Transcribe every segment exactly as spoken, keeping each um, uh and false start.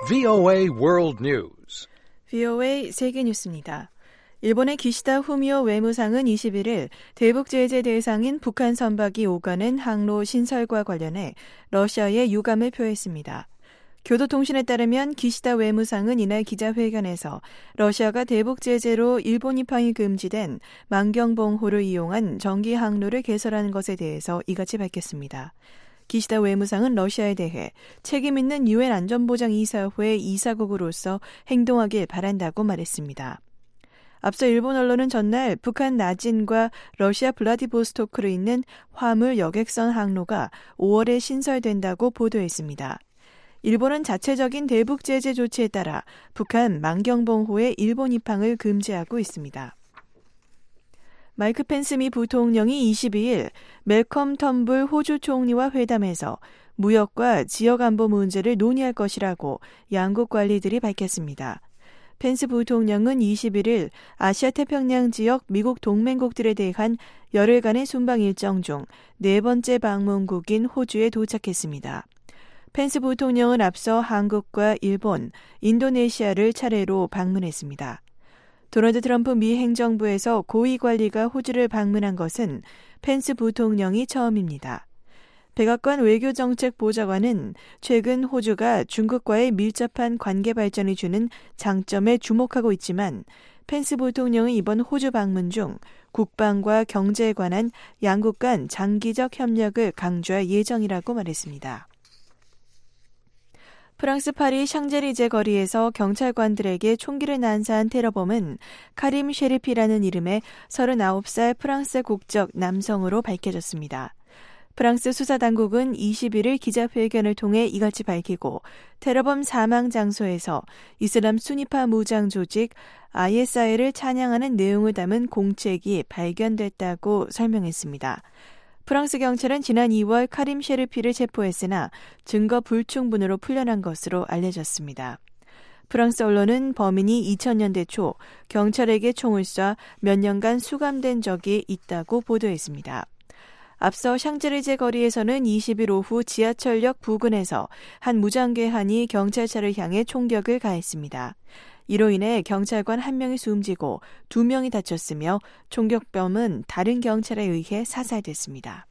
브이오에이 World News. 브이오에이 세계 뉴스입니다. 일본의 기시다 후미오 외무상은 이십일 일 대북 제재 대상인 북한 선박이 오가는 항로 신설과 관련해 러시아에 유감을 표했습니다. 교도통신에 따르면 기시다 외무상은 이날 기자회견에서 러시아가 대북 제재로 일본 입항이 금지된 만경봉호를 이용한 정기 항로를 개설하는 것에 대해서 이같이 밝혔습니다. 기시다 외무상은 러시아에 대해 책임 있는 유엔 안전보장이사회 이사국으로서 행동하길 바란다고 말했습니다. 앞서 일본 언론은 전날 북한 나진과 러시아 블라디보스토크로 있는 화물 여객선 항로가 오월에 신설된다고 보도했습니다. 일본은 자체적인 대북 제재 조치에 따라 북한 만경봉호의 일본 입항을 금지하고 있습니다. 마이크 펜스 미 부통령이 이십이 일 멜컴 텀블 호주 총리와 회담해서 무역과 지역 안보 문제를 논의할 것이라고 양국 관리들이 밝혔습니다. 펜스 부통령은 이십일 일 아시아 태평양 지역 미국 동맹국들에 대한 열흘간의 순방 일정 중 네 번째 방문국인 호주에 도착했습니다. 펜스 부통령은 앞서 한국과 일본, 인도네시아를 차례로 방문했습니다. 도널드 트럼프 미 행정부에서 고위 관리가 호주를 방문한 것은 펜스 부통령이 처음입니다. 백악관 외교정책보좌관은 최근 호주가 중국과의 밀접한 관계 발전이 주는 장점에 주목하고 있지만 펜스 부통령은 이번 호주 방문 중 국방과 경제에 관한 양국 간 장기적 협력을 강조할 예정이라고 말했습니다. 프랑스 파리 샹젤리제 거리에서 경찰관들에게 총기를 난사한 테러범은 카림 셰리피라는 이름의 서른아홉 살 프랑스 국적 남성으로 밝혀졌습니다. 프랑스 수사당국은 이십일 일 기자회견을 통해 이같이 밝히고 테러범 사망 장소에서 이슬람 수니파 무장 조직 아이에스아이를 찬양하는 내용을 담은 공책이 발견됐다고 설명했습니다. 프랑스 경찰은 지난 이월 카림 셰르피를 체포했으나 증거 불충분으로 풀려난 것으로 알려졌습니다. 프랑스 언론은 범인이 이천 년대 초 경찰에게 총을 쏴 몇 년간 수감된 적이 있다고 보도했습니다. 앞서 샹젤리제 거리에서는 이십 일 오후 지하철역 부근에서 한 무장괴한이 경찰차를 향해 총격을 가했습니다. 이로 인해 경찰관 한 명이 숨지고 두 명이 다쳤으며 총격범은 다른 경찰에 의해 사살됐습니다.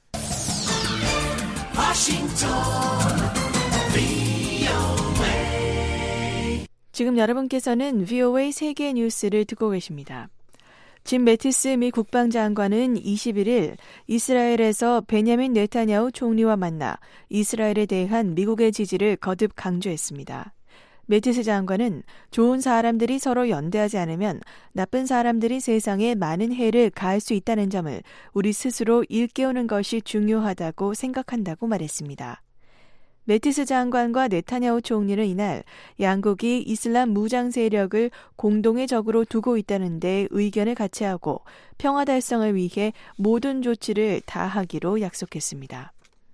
지금 여러분께서는 브이오에이 세계 뉴스를 듣고 계십니다. 짐 매티스 미 국방장관은 이십일 일 이스라엘에서 베냐민 네타냐후 총리와 만나 이스라엘에 대한 미국의 지지를 거듭 강조했습니다. 매티스 장관은 좋은 사람들이 서로 연대하지 않으면 나쁜 사람들이 세상에 많은 해를 가할 수 있다는 점을 우리 스스로 일깨우는 것이 중요하다고 생각한다고 말했습니다. 매티스 장관과 네타냐후 총리는 이날 양국이 이슬람 무장 세력을 공동의 적으로 두고 있다는 데 의견을 같이 하고 평화 달성을 위해 모든 조치를 다하기로 약속했습니다.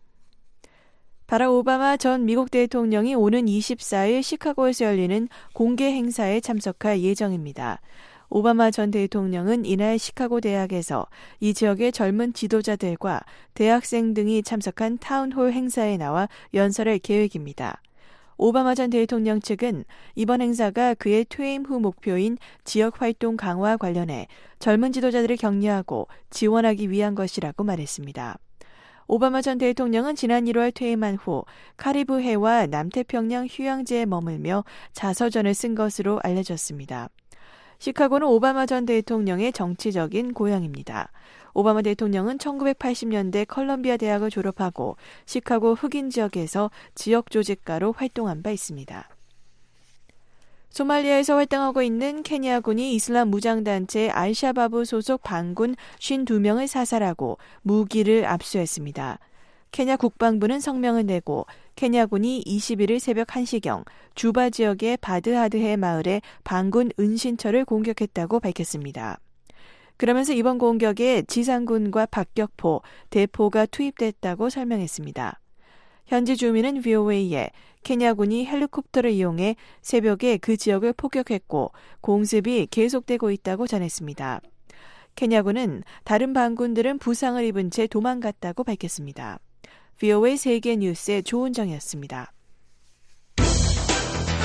바락 오바마 전 미국 대통령이 오는 이십사 일 시카고에서 열리는 공개 행사에 참석할 예정입니다. 오바마 전 대통령은 이날 시카고 대학에서 이 지역의 젊은 지도자들과 대학생 등이 참석한 타운홀 행사에 나와 연설할 계획입니다. 오바마 전 대통령 측은 이번 행사가 그의 퇴임 후 목표인 지역 활동 강화 관련해 젊은 지도자들을 격려하고 지원하기 위한 것이라고 말했습니다. 오바마 전 대통령은 지난 일월 퇴임한 후 카리브해와 남태평양 휴양지에 머물며 자서전을 쓴 것으로 알려졌습니다. 시카고는 오바마 전 대통령의 정치적인 고향입니다. 오바마 대통령은 천구백팔십 년대 컬럼비아 대학을 졸업하고 시카고 흑인 지역에서 지역 조직가로 활동한 바 있습니다. 소말리아에서 활동하고 있는 케냐군이 이슬람 무장단체 알샤바브 소속 반군 오십이 명을 사살하고 무기를 압수했습니다. 케냐 국방부는 성명을 내고 케냐군이 이십일 일 새벽 한 시경 주바 지역의 바드하드해 마을의 반군 은신처를 공격했다고 밝혔습니다. 그러면서 이번 공격에 지상군과 박격포, 대포가 투입됐다고 설명했습니다. 현지 주민은 브이오에이에 케냐군이 헬리콥터를 이용해 새벽에 그 지역을 폭격했고 공습이 계속되고 있다고 전했습니다. 케냐군은 다른 반군들은 부상을 입은 채 도망갔다고 밝혔습니다. 브이오에이 세계 뉴스의 조은정이었습니다.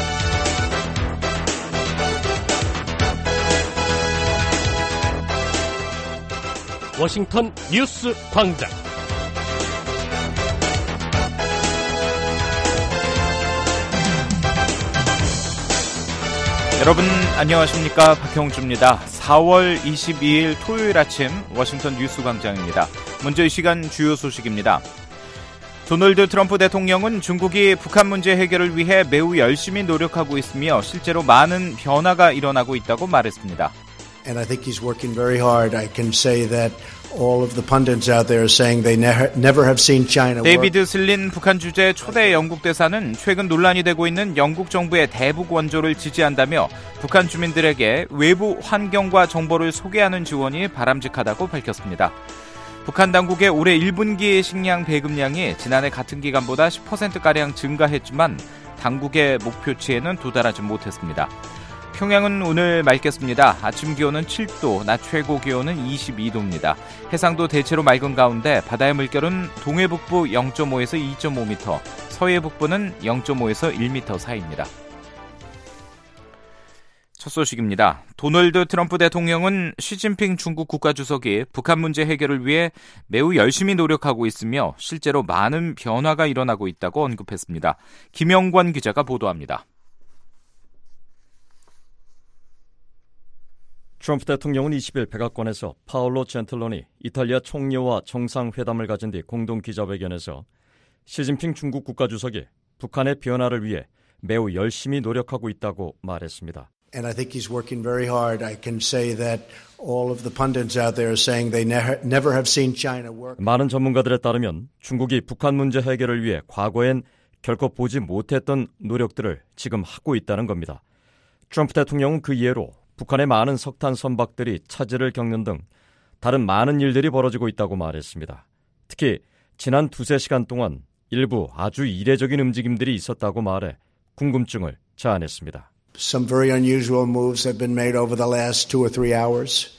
워싱턴 뉴스 광장. 여러분 안녕하십니까? 박형주입니다. 사월 이십이일 토요일 아침 워싱턴 뉴스 광장입니다. 먼저 이 시간 주요 소식입니다. 도널드 트럼프 대통령은 중국이 북한 문제 해결을 위해 매우 열심히 노력하고 있으며 실제로 많은 변화가 일어나고 있다고 말했습니다. And I think he's working very hard. I can say that all of the pundits out there are saying they never, never have seen China work. 데이비드 슬린 북한 주재 초대 영국 대사는 최근 논란이 되고 있는 영국 정부의 대북 원조를 지지한다며 북한 주민들에게 외부 환경과 정보를 소개하는 지원이 바람직하다고 밝혔습니다. 북한 당국의 올해 일 분기 식량 배급량이 지난해 같은 기간보다 십 퍼센트가량 증가했지만 당국의 목표치에는 도달하지 못했습니다. 평양은 오늘 맑겠습니다. 아침 기온은 칠 도, 낮 최고 기온은 이십이 도입니다. 해상도 대체로 맑은 가운데 바다의 물결은 동해 북부 영 점 오에서 이 점 오 미터, 서해 북부는 영 점 오에서 일 미터 사이입니다. 첫 소식입니다. 도널드 트럼프 대통령은 시진핑 중국 국가주석이 북한 문제 해결을 위해 매우 열심히 노력하고 있으며 실제로 많은 변화가 일어나고 있다고 언급했습니다. 김영권 기자가 보도합니다. 트럼프 대통령은 이십일 백악관에서 파올로 젠틀로니 이탈리아 총리와 정상회담을 가진 뒤 공동 기자회견에서 시진핑 중국 국가주석이 북한의 변화를 위해 매우 열심히 노력하고 있다고 말했습니다. And I think he's working very hard. I can say that all of the pundits out there are saying they never, never have seen China work. 많은 전문가들에 따르면 중국이 북한 문제 해결을 위해 과거엔 결코 보지 못했던 노력들을 지금 하고 있다는 겁니다. 트럼프 대통령은 그 예로 북한의 많은 석탄 선박들이 차질을 겪는 등 다른 많은 일들이 벌어지고 있다고 말했습니다. 특히 지난 두세 시간 동안 일부 아주 이례적인 움직임들이 있었다고 말해 궁금증을 자아냈습니다. Some very unusual moves have been made over the last two or three hours.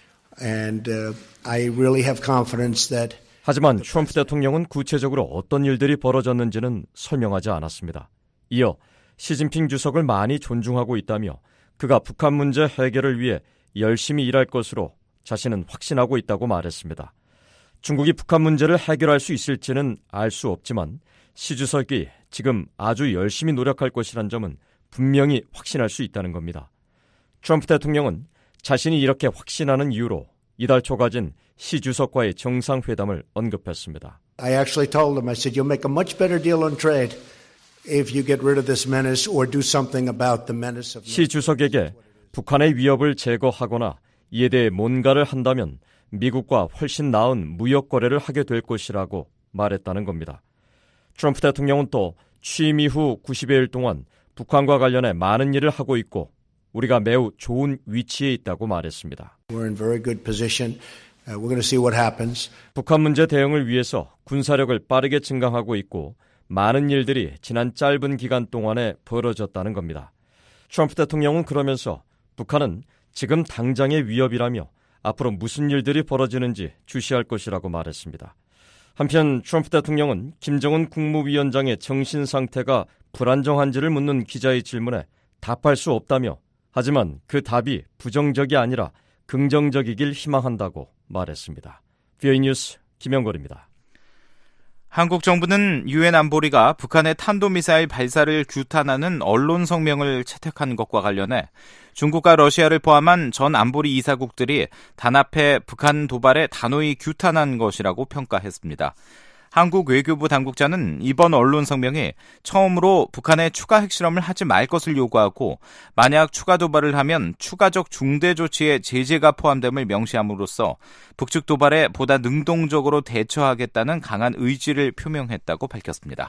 And uh, I really have confidence that 하지만 트럼프 대통령은 구체적으로 어떤 일들이 벌어졌는지는 설명하지 않았습니다. 이어 시진핑 주석을 많이 존중하고 있다며 그가 북한 문제 해결을 위해 열심히 일할 것으로 자신은 확신하고 있다고 말했습니다. 중국이 북한 문제를 해결할 수 있을지는 알 수 없지만 시 주석이 지금 아주 열심히 노력할 것이란 점은 분명히 확신할 수 있다는 겁니다. 트럼프 대통령은 자신이 이렇게 확신하는 이유로 이달 초 가진 시 주석과의 정상회담을 언급했습니다. I actually told him, I said, you'll make a much better deal on trade if you get rid of this menace or do something about the menace of. 시 주석에게 북한의 위협을 제거하거나 이에 대해 뭔가를 한다면 미국과 훨씬 나은 무역 거래를 하게 될 것이라고 말했다는 겁니다. 트럼프 대통령은 또 취임 이후 구십여일 동안 북한과 관련해 많은 일을 하고 있고 우리가 매우 좋은 위치에 있다고 말했습니다. We're in very good position. Uh, we're going to see what happens. 북한 문제 대응을 위해서 군사력을 빠르게 증강하고 있고 많은 일들이 지난 짧은 기간 동안에 벌어졌다는 겁니다. 트럼프 대통령은 그러면서 북한은 지금 당장의 위협이라며 앞으로 무슨 일들이 벌어지는지 주시할 것이라고 말했습니다. 한편 트럼프 대통령은 김정은 국무위원장의 정신 상태가 불안정한지를 묻는 기자의 질문에 답할 수 없다며 하지만 그 답이 부정적이 아니라 긍정적이길 희망한다고 말했습니다. 비오이 뉴스 김영걸입니다. 한국 정부는 유엔 안보리가 북한의 탄도미사일 발사를 규탄하는 언론 성명을 채택한 것과 관련해 중국과 러시아를 포함한 전 안보리 이사국들이 단합해 북한 도발에 단호히 규탄한 것이라고 평가했습니다. 한국 외교부 당국자는 이번 언론 성명이 처음으로 북한에 추가 핵실험을 하지 말 것을 요구하고 만약 추가 도발을 하면 추가적 중대 조치에 제재가 포함됨을 명시함으로써 북측 도발에 보다 능동적으로 대처하겠다는 강한 의지를 표명했다고 밝혔습니다.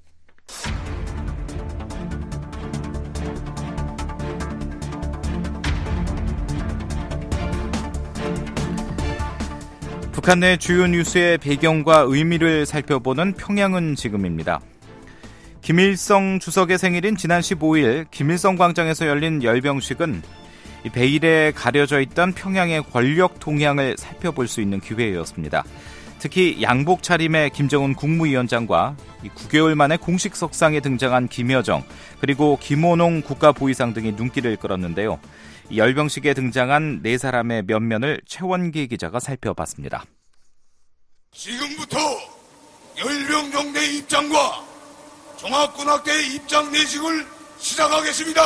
북한 내 주요 뉴스의 배경과 의미를 살펴보는 평양은 지금입니다. 김일성 주석의 생일인 지난 십오일 김일성 광장에서 열린 열병식은 베일에 가려져 있던 평양의 권력 동향을 살펴볼 수 있는 기회였습니다. 특히 양복 차림의 김정은 국무위원장과 구 개월 만에 공식 석상에 등장한 김여정, 그리고 김원홍 국가보위상 등이 눈길을 끌었는데요. 열병식에 등장한 네 사람의 면면을 최원기 기자가 살펴봤습니다. 지금부터 열병정대 입장과 종합군악대 입장 내식을 시작하겠습니다.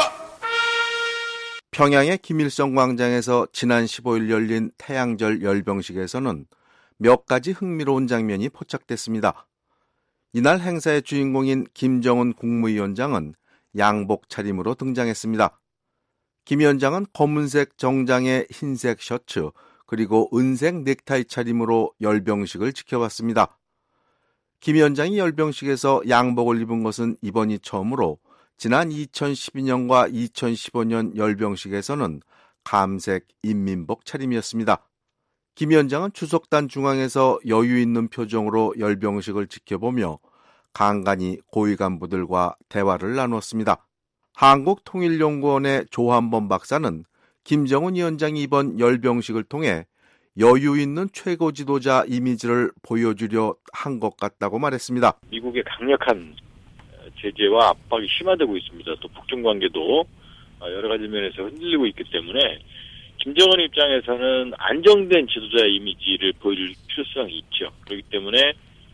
평양의 김일성 광장에서 지난 십오일 열린 태양절 열병식에서는 몇 가지 흥미로운 장면이 포착됐습니다. 이날 행사의 주인공인 김정은 국무위원장은 양복 차림으로 등장했습니다. 김 위원장은 검은색 정장에 흰색 셔츠 그리고 은색 넥타이 차림으로 열병식을 지켜봤습니다. 김 위원장이 열병식에서 양복을 입은 것은 이번이 처음으로 지난 이천십이년과 이천십오년 열병식에서는 감색 인민복 차림이었습니다. 김 위원장은 추석단 중앙에서 여유 있는 표정으로 열병식을 지켜보며 간간히 고위 간부들과 대화를 나누었습니다. 한국통일연구원의 조한범 박사는 김정은 위원장이 이번 열병식을 통해 여유 있는 최고 지도자 이미지를 보여주려 한 것 같다고 말했습니다. 미국의 강력한 제재와 압박이 심화되고 있습니다. 또 북중 관계도 여러 가지 면에서 흔들리고 있기 때문에 김정은 입장에서는 안정된 지도자의 이미지를 보여줄 필요성이 있죠. 그렇기 때문에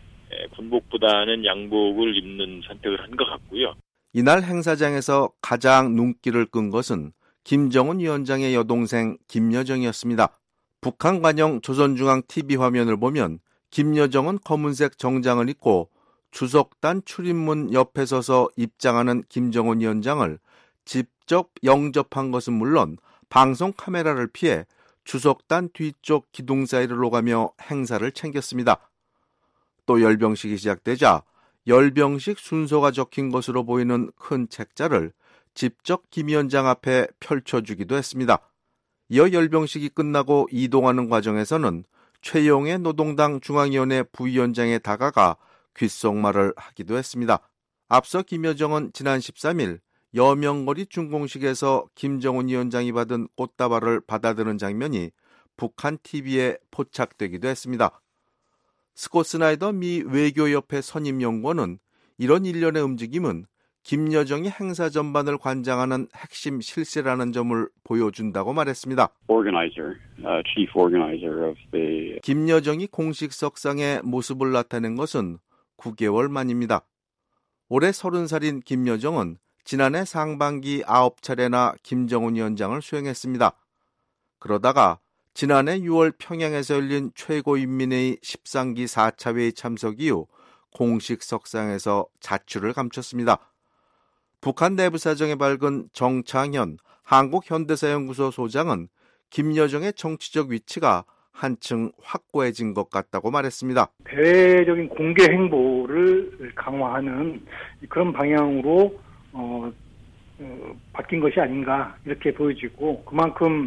군복보다는 양복을 입는 선택을 한 것 같고요. 이날 행사장에서 가장 눈길을 끈 것은 김정은 위원장의 여동생 김여정이었습니다. 북한 관영 조선중앙 티비 화면을 보면 김여정은 검은색 정장을 입고 추석단 출입문 옆에 서서 입장하는 김정은 위원장을 직접 영접한 것은 물론 방송 카메라를 피해 추석단 뒤쪽 기둥 사이를 오가며 행사를 챙겼습니다. 또 열병식이 시작되자 열병식 순서가 적힌 것으로 보이는 큰 책자를 직접 김 위원장 앞에 펼쳐주기도 했습니다. 이어 열병식이 끝나고 이동하는 과정에서는 최용해 노동당 중앙위원회 부위원장에 다가가 귓속말을 하기도 했습니다. 앞서 김여정은 지난 십삼일 여명거리 준공식에서 김정은 위원장이 받은 꽃다발을 받아드는 장면이 북한 티비에 포착되기도 했습니다. 스콧 스나이더 미 외교협회 선임연구원은 이런 일련의 움직임은 김여정이 행사 전반을 관장하는 핵심 실세라는 점을 보여준다고 말했습니다. Organizer, uh, chief organizer of the... 김여정이 공식 석상에 모습을 나타낸 것은 구 개월 만입니다. 올해 서른 살인 김여정은 지난해 상반기 아홉 차례나 김정은 위원장을 수행했습니다. 그러다가 지난해 유월 평양에서 열린 최고인민회의 십삼기 사 차 회의 참석 이후 공식 석상에서 자취를 감췄습니다. 북한 내부 사정에 밝은 정창현 한국현대사연구소 소장은 김여정의 정치적 위치가 한층 확고해진 것 같다고 말했습니다. 대외적인 공개 행보를 강화하는 그런 방향으로 어, 어, 바뀐 것이 아닌가 이렇게 보여지고 그만큼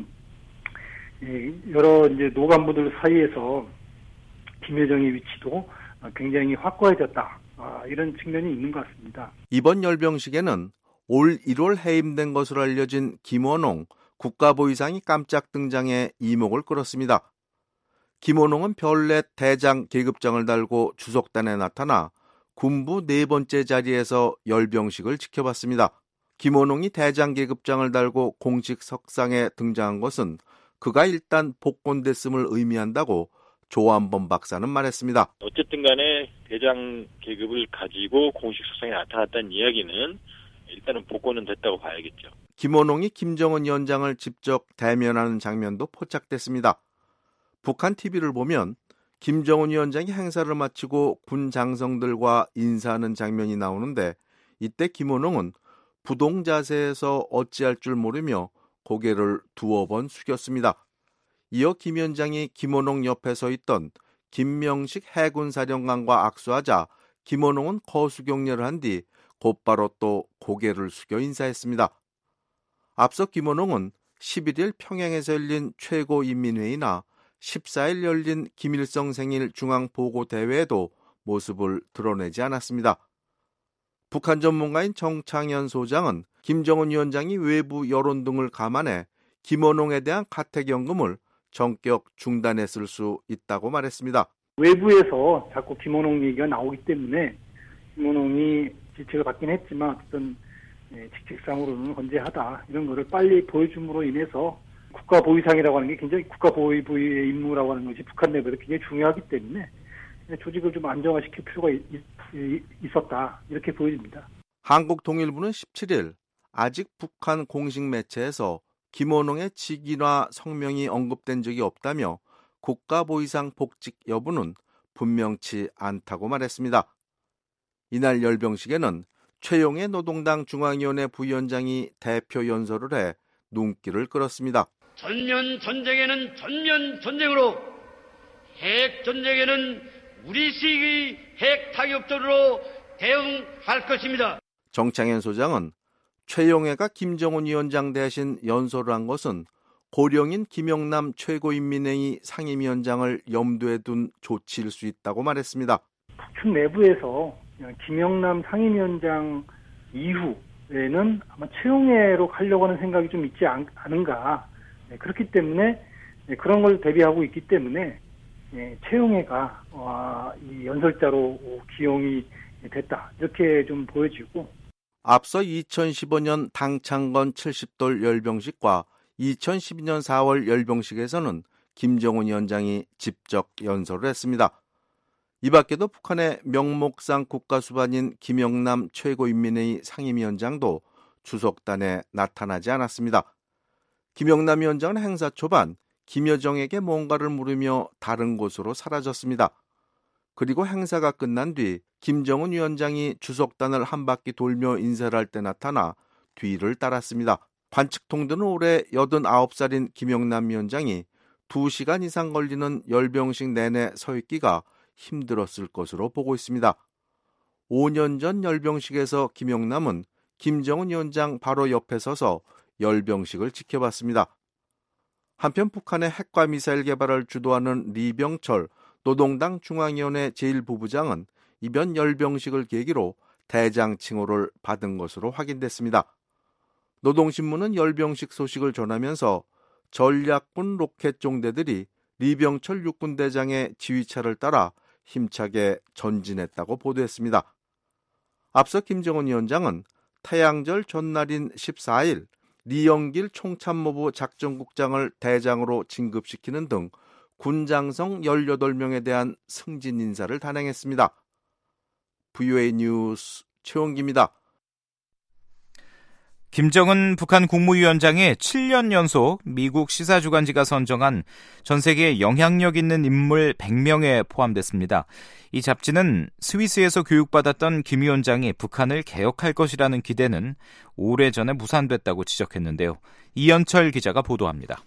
여러 이제 노간부들 사이에서 김여정의 위치도 굉장히 확고해졌다. 이런 측면이 있는 것 같습니다. 이번 열병식에는 올 일월 해임된 것으로 알려진 김원홍 국가보위상이 깜짝 등장해 이목을 끌었습니다. 김원홍은 별내 대장 계급장을 달고 주석단에 나타나 군부 네 번째 자리에서 열병식을 지켜봤습니다. 김원홍이 대장 계급장을 달고 공식 석상에 등장한 것은 그가 일단 복권됐음을 의미한다고 조한범 박사는 말했습니다. 어쨌든 간에 대장 계급을 가지고 공식 석상에 나타났다는 이야기는 일단은 복권은 됐다고 봐야겠죠. 김원홍이 김정은 위원장을 직접 대면하는 장면도 포착됐습니다. 북한 티비를 보면 김정은 위원장이 행사를 마치고 군 장성들과 인사하는 장면이 나오는데 이때 김원홍은 부동 자세에서 어찌할 줄 모르며 고개를 두어 번 숙였습니다. 이어 김 위원장이 김원홍 옆에 서 있던 김명식 해군사령관과 악수하자 김원홍은 거수경례를 한 뒤 곧바로 또 고개를 숙여 인사했습니다. 앞서 김원홍은 십일일 평양에서 열린 최고인민회의나 십사일 열린 김일성 생일 중앙보고대회에도 모습을 드러내지 않았습니다. 북한 전문가인 정창현 소장은 김정은 위원장이 외부 여론 등을 감안해 김원홍에 대한 가택연금을 전격 중단했을 수 있다고 말했습니다. 외부에서 자꾸 김원홍 얘기가 나오기 때문에 김원홍이 질책을 받긴 했지만 어떤 예, 직책상으로는 건재하다 이런 거를 빨리 보여줌으로 인해서 국가보위상이라고 하는 게 굉장히 국가보위부의 임무라고 하는 것이 북한 내부에서 굉장히 중요하기 때문에 조직을 좀 안정화시킬 필요가 있, 있, 있었다 이렇게 보여집니다. 한국통일부는 십칠 일 아직 북한 공식 매체에서 김원홍의 직위나 성명이 언급된 적이 없다며 국가보위상 복직 여부는 분명치 않다고 말했습니다. 이날 열병식에는 최용해 노동당 중앙위원회 부위원장이 대표 연설을 해 눈길을 끌었습니다. 전면 전쟁에는 전면 전쟁으로, 핵 전쟁에는 우리식의 핵 타격전으로 대응할 것입니다. 정창현 소장은 최용해가 김정은 위원장 대신 연설을 한 것은 고령인 김영남 최고인민회의 상임위원장을 염두에 둔 조치일 수 있다고 말했습니다. 북측 내부에서 김영남 상임위원장 이후에는 아마 최용해로 가려고 하는 생각이 좀 있지 않, 않은가. 네, 그렇기 때문에 네, 그런 걸 대비하고 있기 때문에 네, 최용해가 어, 이 연설자로 기용이 됐다. 이렇게 좀 보여지고. 앞서 이천십오 년 당창건 칠십 돌 열병식과 이천십이 년 사월 열병식에서는 김정은 위원장이 직접 연설을 했습니다. 이 밖에도 북한의 명목상 국가수반인 김영남 최고인민회의 상임위원장도 주석단에 나타나지 않았습니다. 김영남 위원장은 행사 초반 김여정에게 뭔가를 물으며 다른 곳으로 사라졌습니다. 그리고 행사가 끝난 뒤 김정은 위원장이 주석단을 한 바퀴 돌며 인사를 할 때 나타나 뒤를 따랐습니다. 관측통들은 올해 여든아홉 살인 김영남 위원장이 두 시간 이상 걸리는 열병식 내내 서 있기가 힘들었을 것으로 보고 있습니다. 오 년 전 열병식에서 김영남은 김정은 위원장 바로 옆에 서서 열병식을 지켜봤습니다. 한편 북한의 핵과 미사일 개발을 주도하는 리병철 노동당 중앙위원회 제일 부부장은 이번 열병식을 계기로 대장 칭호를 받은 것으로 확인됐습니다. 노동신문은 열병식 소식을 전하면서 전략군 로켓 종대들이 리병철 육군대장의 지휘차를 따라 힘차게 전진했다고 보도했습니다. 앞서 김정은 위원장은 태양절 전날인 십사 일 리영길 총참모부 작전국장을 대장으로 진급시키는 등 군장성 열여덟 명에 대한 승진 인사를 단행했습니다. 브이오에이 뉴스 최원기입니다. 김정은 북한 국무위원장이 칠 년 연속 미국 시사주간지가 선정한 전 세계에 영향력 있는 인물 백 명에 포함됐습니다. 이 잡지는 스위스에서 교육받았던 김 위원장이 북한을 개혁할 것이라는 기대는 오래전에 무산됐다고 지적했는데요. 이현철 기자가 보도합니다.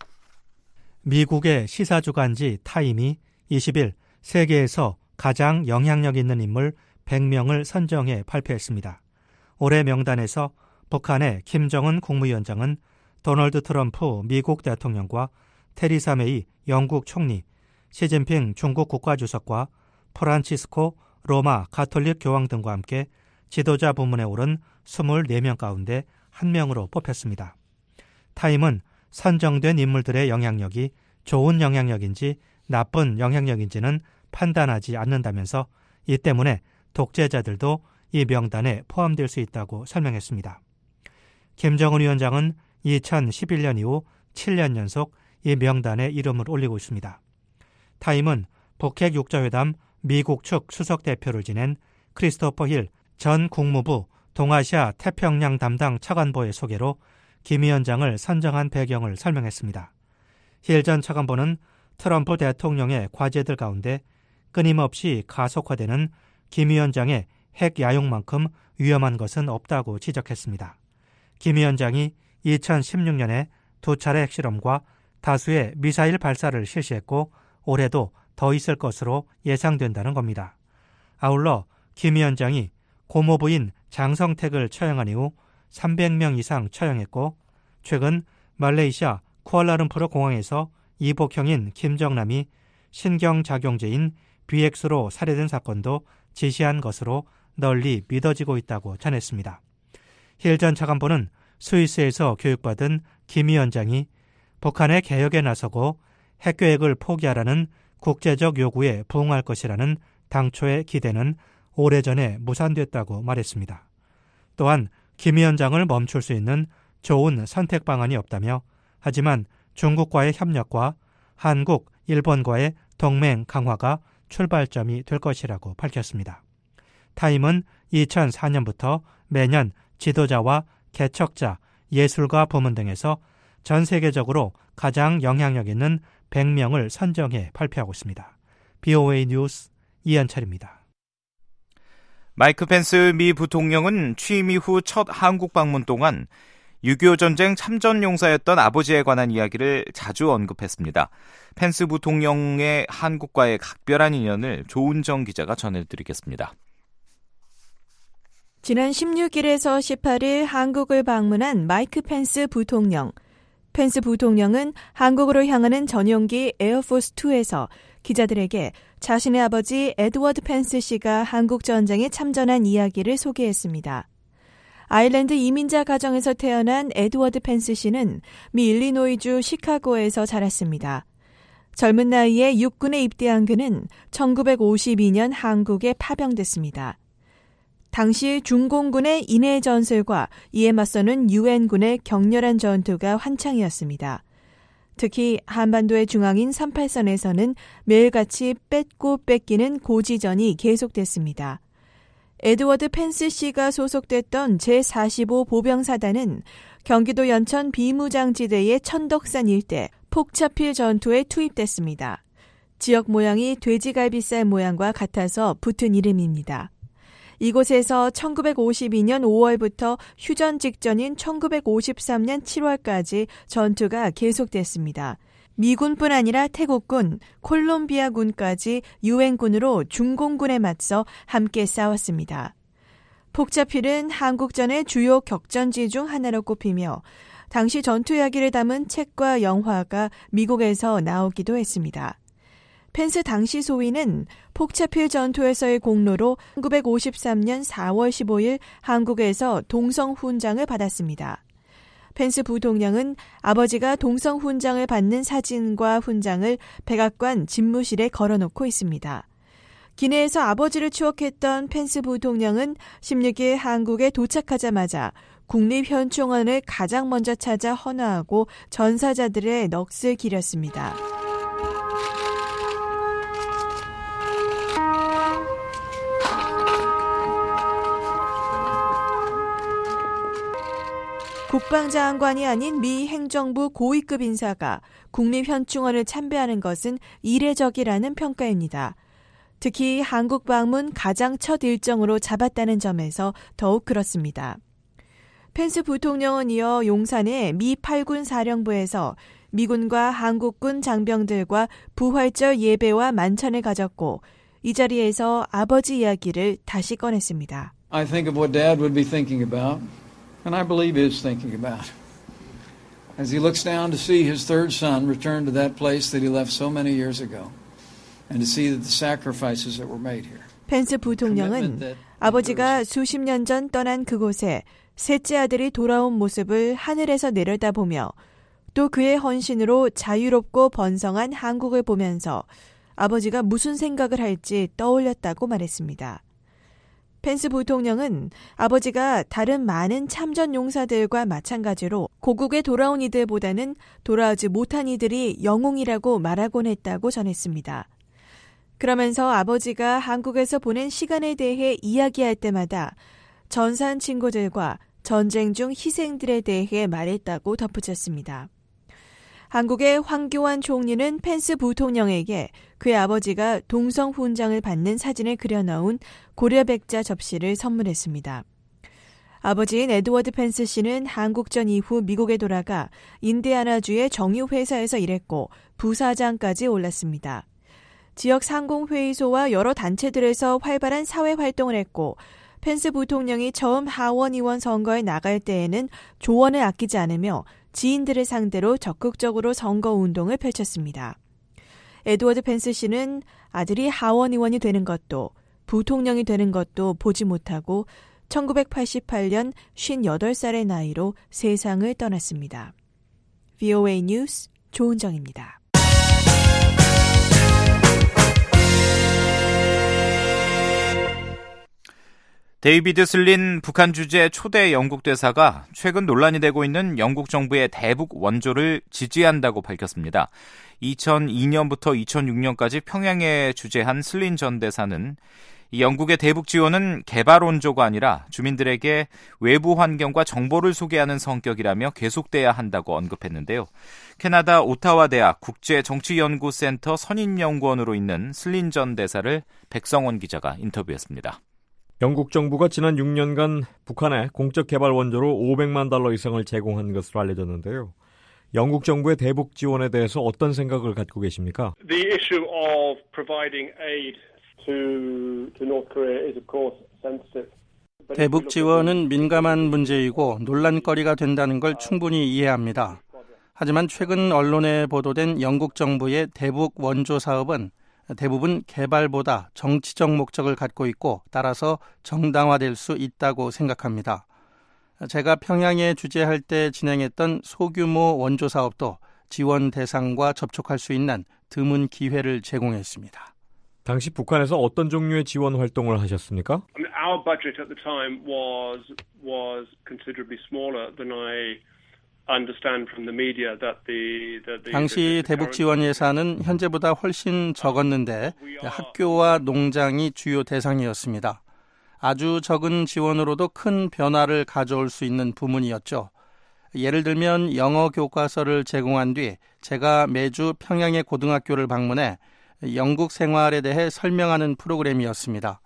미국의 시사주간지 타임이 이십 일 세계에서 가장 영향력 있는 인물 백 명을 선정해 발표했습니다. 올해 명단에서 북한의 김정은 국무위원장은 도널드 트럼프 미국 대통령과 테리사 메이 영국 총리, 시진핑 중국 국가주석과 프란치스코 로마 가톨릭 교황 등과 함께 지도자 부문에 오른 이십사 명 가운데 한 명으로 뽑혔습니다. 타임은 선정된 인물들의 영향력이 좋은 영향력인지 나쁜 영향력인지는 판단하지 않는다면서 이 때문에 독재자들도 이 명단에 포함될 수 있다고 설명했습니다. 김정은 위원장은 이천십일 년 이후 칠 년 연속 이 명단에 이름을 올리고 있습니다. 타임은 북핵 육자회담 미국 측 수석 대표를 지낸 크리스토퍼 힐 전 국무부 동아시아 태평양 담당 차관보의 소개로 김 위원장을 선정한 배경을 설명했습니다. 힐 전 차관보는 트럼프 대통령의 과제들 가운데 끊임없이 가속화되는 김 위원장의 핵 야용만큼 위험한 것은 없다고 지적했습니다. 김 위원장이 이천십육 년에 두 차례 핵실험과 다수의 미사일 발사를 실시했고 올해도 더 있을 것으로 예상된다는 겁니다. 아울러 김 위원장이 고모부인 장성택을 처형한 이후 삼백 명 이상 처형했고 최근 말레이시아 쿠알라룸푸르 공항에서 이복형인 김정남이 신경작용제인 비엑스로 살해된 사건도 지시한 것으로 널리 믿어지고 있다고 전했습니다. 힐 전 차관보는 스위스에서 교육받은 김 위원장이 북한의 개혁에 나서고 핵계획을 포기하라는 국제적 요구에 부응할 것이라는 당초의 기대는 오래전에 무산됐다고 말했습니다. 또한 김 위원장을 멈출 수 있는 좋은 선택 방안이 없다며 하지만 중국과의 협력과 한국, 일본과의 동맹 강화가 출발점이 될 것이라고 밝혔습니다. 타임은 이천사 년부터 매년 지도자와 개척자, 예술가 부문 등에서 전 세계적으로 가장 영향력 있는 백 명을 선정해 발표하고 있습니다. 비오에이 뉴스 이현철입니다. 마이크 펜스 미 부통령은 취임 이후 첫 한국 방문 동안 육이오 전쟁 참전 용사였던 아버지에 관한 이야기를 자주 언급했습니다. 펜스 부통령의 한국과의 각별한 인연을 조은정 기자가 전해드리겠습니다. 지난 십육 일에서 십팔 일 한국을 방문한 마이크 펜스 부통령. 펜스 부통령은 한국으로 향하는 전용기 에어포스 투에서 기자들에게 자신의 아버지 에드워드 펜스 씨가 한국 전쟁에 참전한 이야기를 소개했습니다. 아일랜드 이민자 가정에서 태어난 에드워드 펜스 씨는 미 일리노이주 시카고에서 자랐습니다. 젊은 나이에 육군에 입대한 그는 천구백오십이 년 한국에 파병됐습니다. 당시 중공군의 인해 전술과 이에 맞서는 유엔군의 격렬한 전투가 한창이었습니다. 특히 한반도의 중앙인 삼팔선에서는 매일같이 뺏고 뺏기는 고지전이 계속됐습니다. 에드워드 펜스 씨가 소속됐던 제사십오 보병사단은 경기도 연천 비무장지대의 천덕산 일대 폭차필 전투에 투입됐습니다. 지역 모양이 돼지갈비살 모양과 같아서 붙은 이름입니다. 이곳에서 천구백오십이 년 오월부터 휴전 직전인 천구백오십삼 년 칠월까지 전투가 계속됐습니다. 미군뿐 아니라 태국군, 콜롬비아군까지 유엔군으로 중공군에 맞서 함께 싸웠습니다. 폭차필은 한국전의 주요 격전지 중 하나로 꼽히며 당시 전투 이야기를 담은 책과 영화가 미국에서 나오기도 했습니다. 펜스 당시 소위는 폭차필 전투에서의 공로로 천구백오십삼 년 사월 십오일 한국에서 동성훈장을 받았습니다. 펜스 부통령은 아버지가 동성훈장을 받는 사진과 훈장을 백악관 집무실에 걸어놓고 있습니다. 기내에서 아버지를 추억했던 펜스 부통령은 십육 일 한국에 도착하자마자 국립현충원을 가장 먼저 찾아 헌화하고 전사자들의 넋을 기렸습니다. 국방장관이 아닌 미 행정부 고위급 인사가 국립현충원을 참배하는 것은 이례적이라는 평가입니다. 특히 한국 방문 가장 첫 일정으로 잡았다는 점에서 더욱 그렇습니다. 펜스 부통령은 이어 용산의 미 팔 군 사령부에서 미군과 한국군 장병들과 부활절 예배와 만찬을 가졌고 이 자리에서 아버지 이야기를 다시 꺼냈습니다. I think of what Dad would be thinking about. And I believe is thinking about. As he looks down to see his third son return to that place that he left so many years ago, and to see that the sacrifices that were made here. 펜스 부통령은 아버지가 수십 년 전 떠난 그곳에 셋째 아들이 돌아온 모습을 하늘에서 내려다보며 또 그의 헌신으로 자유롭고 번성한 한국을 보면서 아버지가 무슨 생각을 할지 떠올렸다고 말했습니다. 펜스 부통령은 아버지가 다른 많은 참전 용사들과 마찬가지로 고국에 돌아온 이들보다는 돌아오지 못한 이들이 영웅이라고 말하곤 했다고 전했습니다. 그러면서 아버지가 한국에서 보낸 시간에 대해 이야기할 때마다 전사한 친구들과 전쟁 중 희생들에 대해 말했다고 덧붙였습니다. 한국의 황교안 총리는 펜스 부통령에게 그의 아버지가 동성훈장을 받는 사진을 그려넣은 고려백자 접시를 선물했습니다. 아버지인 에드워드 펜스 씨는 한국전 이후 미국에 돌아가 인디아나주의 정유회사에서 일했고 부사장까지 올랐습니다. 지역 상공회의소와 여러 단체들에서 활발한 사회활동을 했고 펜스 부통령이 처음 하원의원 선거에 나갈 때에는 조언을 아끼지 않으며 지인들을 상대로 적극적으로 선거운동을 펼쳤습니다. 에드워드 펜스 씨는 아들이 하원의원이 되는 것도 부통령이 되는 것도 보지 못하고 천구백팔십팔 년 쉰여덟 살의 나이로 세상을 떠났습니다. 브이오에이 뉴스 조은정입니다. 데이비드 슬린 북한 주재 초대 영국 대사가 최근 논란이 되고 있는 영국 정부의 대북 원조를 지지한다고 밝혔습니다. 이천이 년부터 이천육 년까지 평양에 주재한 슬린 전 대사는 이 영국의 대북 지원은 개발 원조가 아니라 주민들에게 외부 환경과 정보를 소개하는 성격이라며 계속돼야 한다고 언급했는데요. 캐나다 오타와 대학 국제정치연구센터 선임연구원으로 있는 슬린 전 대사를 백성원 기자가 인터뷰했습니다. 영국 정부가 지난 육 년간 북한에 공적 개발 원조로 오백만 달러 이상을 제공한 것으로 알려졌는데요. 영국 정부의 대북 지원에 대해서 어떤 생각을 갖고 계십니까? The issue of providing aid to, to North Korea is of course sensitive. 대북 지원은 민감한 문제이고 논란거리가 된다는 걸 충분히 이해합니다. 하지만 최근 언론에 보도된 영국 정부의 대북 원조 사업은 대부분 개발보다 정치적 목적을 갖고 있고 따라서 정당화될 수 있다고 생각합니다. 제가 평양에 주재할 때 진행했던 소규모 원조 사업도 지원 대상과 접촉할 수 있는 드문 기회를 제공했습니다. 당시 북한에서 어떤 종류의 지원 활동을 하셨습니까? I mean, our budget at the time was was considerably smaller than I understand from the media that the, that the 당시 대북 지원 예산은 현재보다 훨씬 적었는데 학교와 농장이 주요 대상이었습니다. 아주 적은 지원으로도 큰 변화를 가져올 수 있는 부문이었죠. 예를 들면 영어 교과서를 제공한 뒤 제가 매주 평양의 고등학교를 방문해 영국 생활에 대해 설명하는 프로그램이었습니다.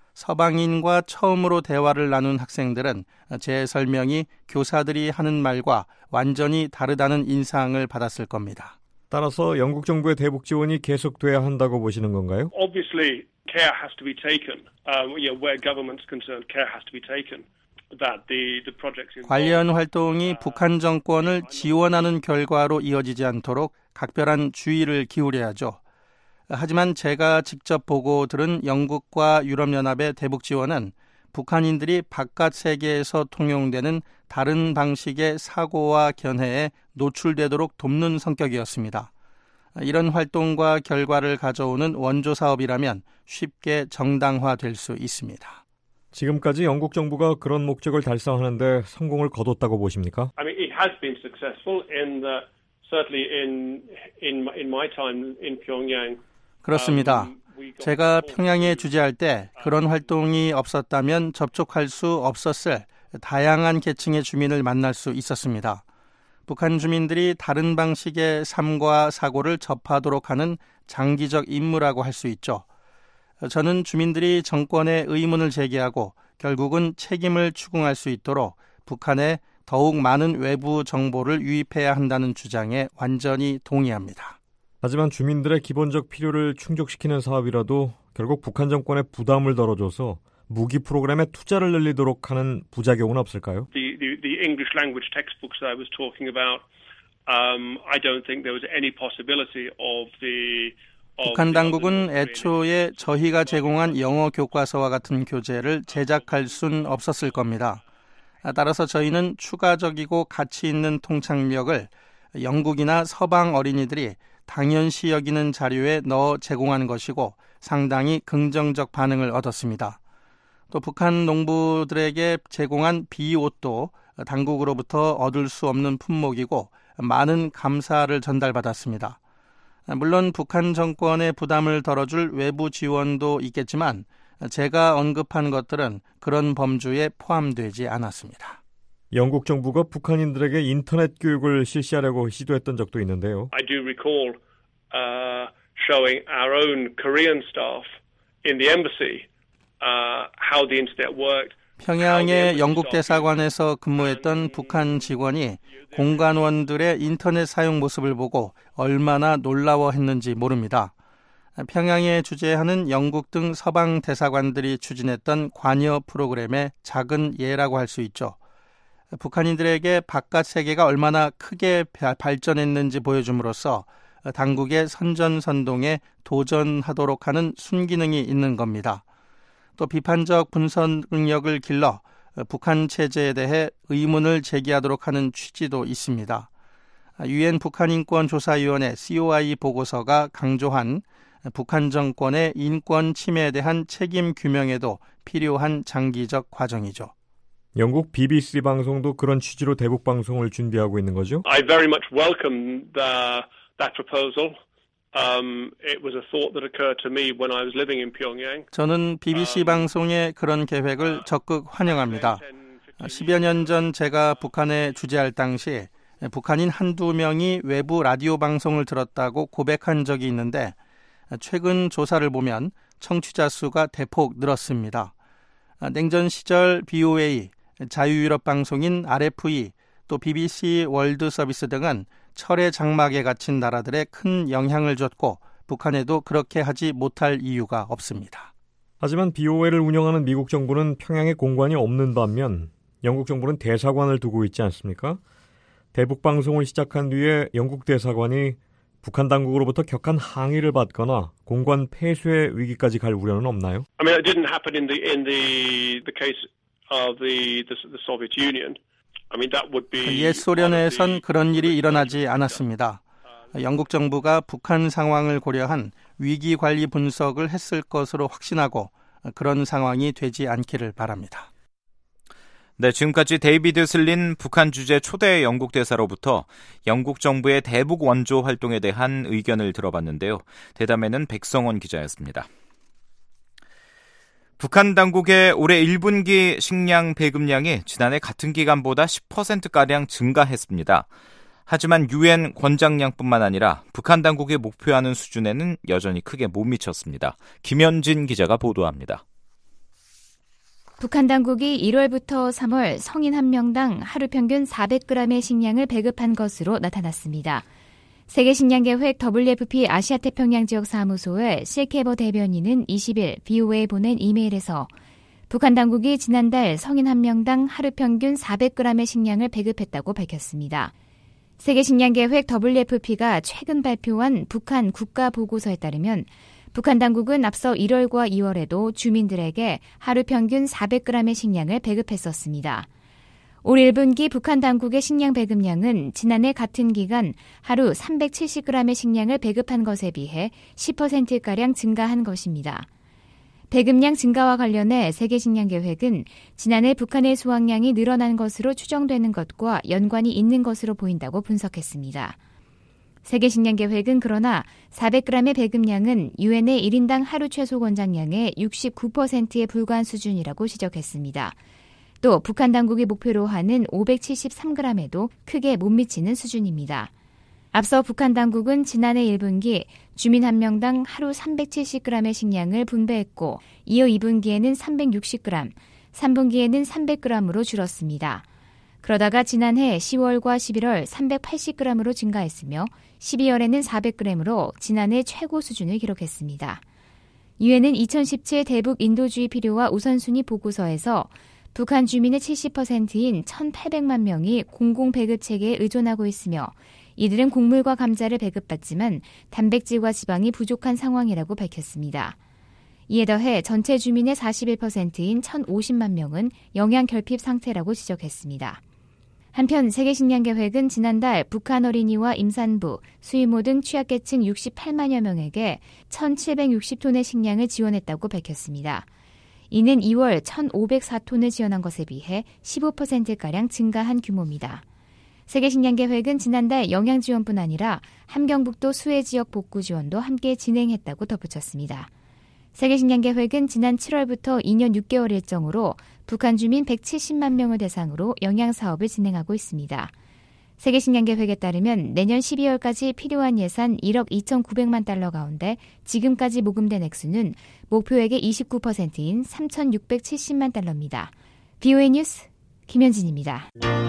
서방인과 처음으로 대화를 나눈 학생들은 제 설명이 교사들이 하는 말과 완전히 다르다는 인상을 받았을 겁니다. 따라서 영국 정부의 대북 지원이 계속돼야 한다고 보시는 건가요? Obviously, care has to be taken. Um, you know, where government's concerned, care has to be taken. That the the projects involved. 관련 활동이 북한 정권을 지원하는 결과로 이어지지 않도록 각별한 주의를 기울여야죠. 하지만 제가 직접 보고 들은 영국과 유럽연합의 대북 지원은 북한인들이 바깥 세계에서 통용되는 다른 방식의 사고와 견해에 노출되도록 돕는 성격이었습니다. 이런 활동과 결과를 가져오는 원조 사업이라면 쉽게 정당화될 수 있습니다. 지금까지 영국 정부가 그런 목적을 달성하는데 성공을 거뒀다고 보십니까? I mean, it has been successful in the, certainly in in in my time in Pyongyang. 그렇습니다. 제가 평양에 주재할 때 그런 활동이 없었다면 접촉할 수 없었을 다양한 계층의 주민을 만날 수 있었습니다. 북한 주민들이 다른 방식의 삶과 사고를 접하도록 하는 장기적 임무라고 할 수 있죠. 저는 주민들이 정권에 의문을 제기하고 결국은 책임을 추궁할 수 있도록 북한에 더욱 많은 외부 정보를 유입해야 한다는 주장에 완전히 동의합니다. 하지만 주민들의 기본적 필요를 충족시키는 사업이라도 결국 북한 정권에 부담을 덜어줘서 무기 프로그램에 투자를 늘리도록 하는 부작용은 없을까요? The, the, the English language textbooks I was talking about, um, I don't think there was any possibility of the 북한 당국은 애초에 저희가 제공한 영어 교과서와 같은 교재를 제작할 순 없었을 겁니다. 따라서 저희는 추가적이고 가치 있는 통찰력을 영국이나 서방 어린이들이 당연시 여기는 자료에 넣어 제공한 것이고 상당히 긍정적 반응을 얻었습니다. 또 북한 농부들에게 제공한 비옷도 당국으로부터 얻을 수 없는 품목이고 많은 감사를 전달받았습니다. 물론 북한 정권의 부담을 덜어줄 외부 지원도 있겠지만 제가 언급한 것들은 그런 범주에 포함되지 않았습니다. 영국 정부가 북한인들에게 인터넷 교육을 실시하려고 시도했던 적도 있는데요. I do recall uh, showing our own Korean staff in the embassy uh, how the internet worked. 평양의 영국 대사관에서 근무했던 북한 직원이 공관원들의 인터넷 사용 모습을 보고 얼마나 놀라워했는지 모릅니다. 평양에 주재하는 영국 등 서방 대사관들이 추진했던 관여 프로그램의 작은 예라고 할 수 있죠. 북한인들에게 바깥 세계가 얼마나 크게 발전했는지 보여줌으로써 당국의 선전선동에 도전하도록 하는 순기능이 있는 겁니다. 또 비판적 분석 능력을 길러 북한 체제에 대해 의문을 제기하도록 하는 취지도 있습니다. 유엔 북한인권조사위원회 씨오아이 보고서가 강조한 북한 정권의 인권 침해에 대한 책임 규명에도 필요한 장기적 과정이죠. 영국 비비씨 방송도 그런 취지로 대북 방송을 준비하고 있는 거죠? I very much welcome the, that proposal. Um, it was a thought that occurred to me when I was living in Pyongyang. 저는 비비씨 방송의 그런 계획을 적극 환영합니다. 십여 년 전 제가 북한에 주재할 당시 북한인 한두 명이 외부 라디오 방송을 들었다고 고백한 적이 있는데 최근 조사를 보면 청취자 수가 대폭 늘었습니다. 냉전 시절 비오에이, 자유유럽 방송인 알에프이, 또 비비씨 월드 서비스 등은 철의 장막에 갇힌 나라들에 큰 영향을 줬고 북한에도 그렇게 하지 못할 이유가 없습니다. 하지만 비오에이를 운영하는 미국 정부는 평양에 공관이 없는 반면 영국 정부는 대사관을 두고 있지 않습니까? 대북 방송을 시작한 뒤에 영국 대사관이 북한 당국으로부터 격한 항의를 받거나 공관 폐쇄 위기까지 갈 우려는 없나요? I mean, it didn't happen in the in the the case of the the, the Soviet Union. I mean, that would be 옛 소련에선 그런 일이 일어나지 않았습니다. 영국 정부가 북한 상황을 고려한 위기 관리 분석을 했을 것으로 확신하고 그런 상황이 되지 않기를 바랍니다. 네, 지금까지 데이비드 슬린 북한 주재 초대 영국 대사로부터 영국 정부의 대북 원조 활동에 대한 의견을 들어봤는데요. 대담에는 백성원 기자였습니다. 북한 당국의 올해 일 분기 식량 배급량이 지난해 같은 기간보다 십 퍼센트가량 증가했습니다. 하지만 유엔 권장량뿐만 아니라 북한 당국이 목표하는 수준에는 여전히 크게 못 미쳤습니다. 김현진 기자가 보도합니다. 북한 당국이 일월부터 삼월 성인 한 명당 하루 평균 사백 그램의 식량을 배급한 것으로 나타났습니다. 세계식량계획 더블유에프피 아시아태평양 지역 사무소의 실케버 대변인은 이십 일 비오에이에 보낸 이메일에서 북한 당국이 지난달 성인 한 명당 하루 평균 사백 그램의 식량을 배급했다고 밝혔습니다. 세계식량계획 더블유에프피가 최근 발표한 북한 국가보고서에 따르면 북한 당국은 앞서 일월과 이월에도 주민들에게 하루 평균 사백 그램의 식량을 배급했었습니다. 올 일 분기 북한 당국의 식량 배급량은 지난해 같은 기간 하루 삼백칠십 그램의 식량을 배급한 것에 비해 십 퍼센트가량 증가한 것입니다. 배급량 증가와 관련해 세계식량계획은 지난해 북한의 수확량이 늘어난 것으로 추정되는 것과 연관이 있는 것으로 보인다고 분석했습니다. 세계식량계획은 그러나 사백 그램의 배급량은 유엔의 일 인당 하루 최소 권장량의 육십구 퍼센트에 불과한 수준이라고 지적했습니다. 또 북한 당국이 목표로 하는 오백칠십삼 그램에도 크게 못 미치는 수준입니다. 앞서 북한 당국은 지난해 일 분기 주민 한 명당 하루 삼백칠십 그램의 식량을 분배했고 이어 이 분기에는 삼백육십 그램, 삼 분기에는 삼백 그램으로 줄었습니다. 그러다가 지난해 시월과 십일월 삼백팔십 그램으로 증가했으며 십이월에는 사백 그램으로 지난해 최고 수준을 기록했습니다. 유엔은 이천십칠 대북 인도주의 필요와 우선순위 보고서에서 북한 주민의 칠십 퍼센트인 천팔백만 명이 공공배급체계에 의존하고 있으며 이들은 곡물과 감자를 배급받지만 단백질과 지방이 부족한 상황이라고 밝혔습니다. 이에 더해 전체 주민의 사십일 퍼센트인 천오십만 명은 영양 결핍 상태라고 지적했습니다. 한편 세계식량계획은 지난달 북한 어린이와 임산부, 수유모 등 취약계층 육십팔만여 명에게 천칠백육십 톤의 식량을 지원했다고 밝혔습니다. 이는 이월 천오백사 톤을 지원한 것에 비해 십오 퍼센트가량 증가한 규모입니다. 세계식량계획은 지난달 영양지원뿐 아니라 함경북도 수해지역 복구 지원도 함께 진행했다고 덧붙였습니다. 세계식량계획은 지난 칠월부터 이 년 육 개월 일정으로 북한 주민 백칠십만 명을 대상으로 영양사업을 진행하고 있습니다. 세계식량계획에 따르면 내년 십이월까지 필요한 예산 일억 이천구백만 달러 가운데 지금까지 모금된 액수는 목표액의 이십구 퍼센트인 삼천육백칠십만 달러입니다. 비오에이 뉴스 김현진입니다.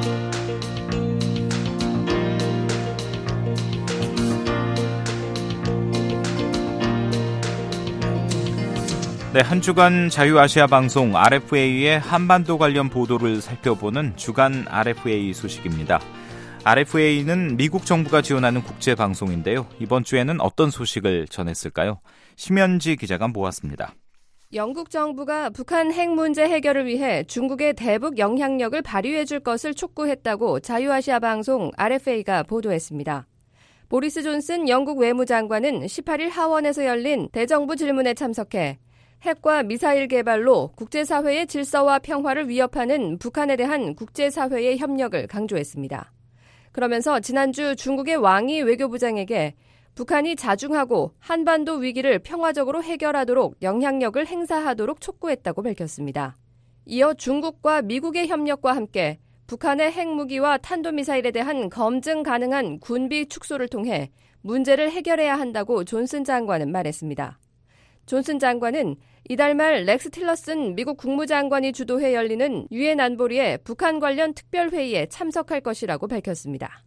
네, 한 주간 자유아시아 방송 알에프에이의 한반도 관련 보도를 살펴보는 주간 알에프에이 소식입니다. 알에프에이는 미국 정부가 지원하는 국제 방송인데요. 이번 주에는 어떤 소식을 전했을까요? 심현지 기자가 모았습니다. 영국 정부가 북한 핵 문제 해결을 위해 중국의 대북 영향력을 발휘해 줄 것을 촉구했다고 자유아시아 방송 알에프에이가 보도했습니다. 보리스 존슨 영국 외무장관은 십팔 일 하원에서 열린 대정부 질문에 참석해 핵과 미사일 개발로 국제사회의 질서와 평화를 위협하는 북한에 대한 국제사회의 협력을 강조했습니다. 그러면서 지난주 중국의 왕이 외교부장에게 북한이 자중하고 한반도 위기를 평화적으로 해결하도록 영향력을 행사하도록 촉구했다고 밝혔습니다. 이어 중국과 미국의 협력과 함께 북한의 핵무기와 탄도미사일에 대한 검증 가능한 군비 축소를 통해 문제를 해결해야 한다고 존슨 장관은 말했습니다. 존슨 장관은 이달 말 렉스 틸러슨 미국 국무장관이 주도해 열리는 유엔 안보리의 북한 관련 특별회의에 참석할 것이라고 밝혔습니다.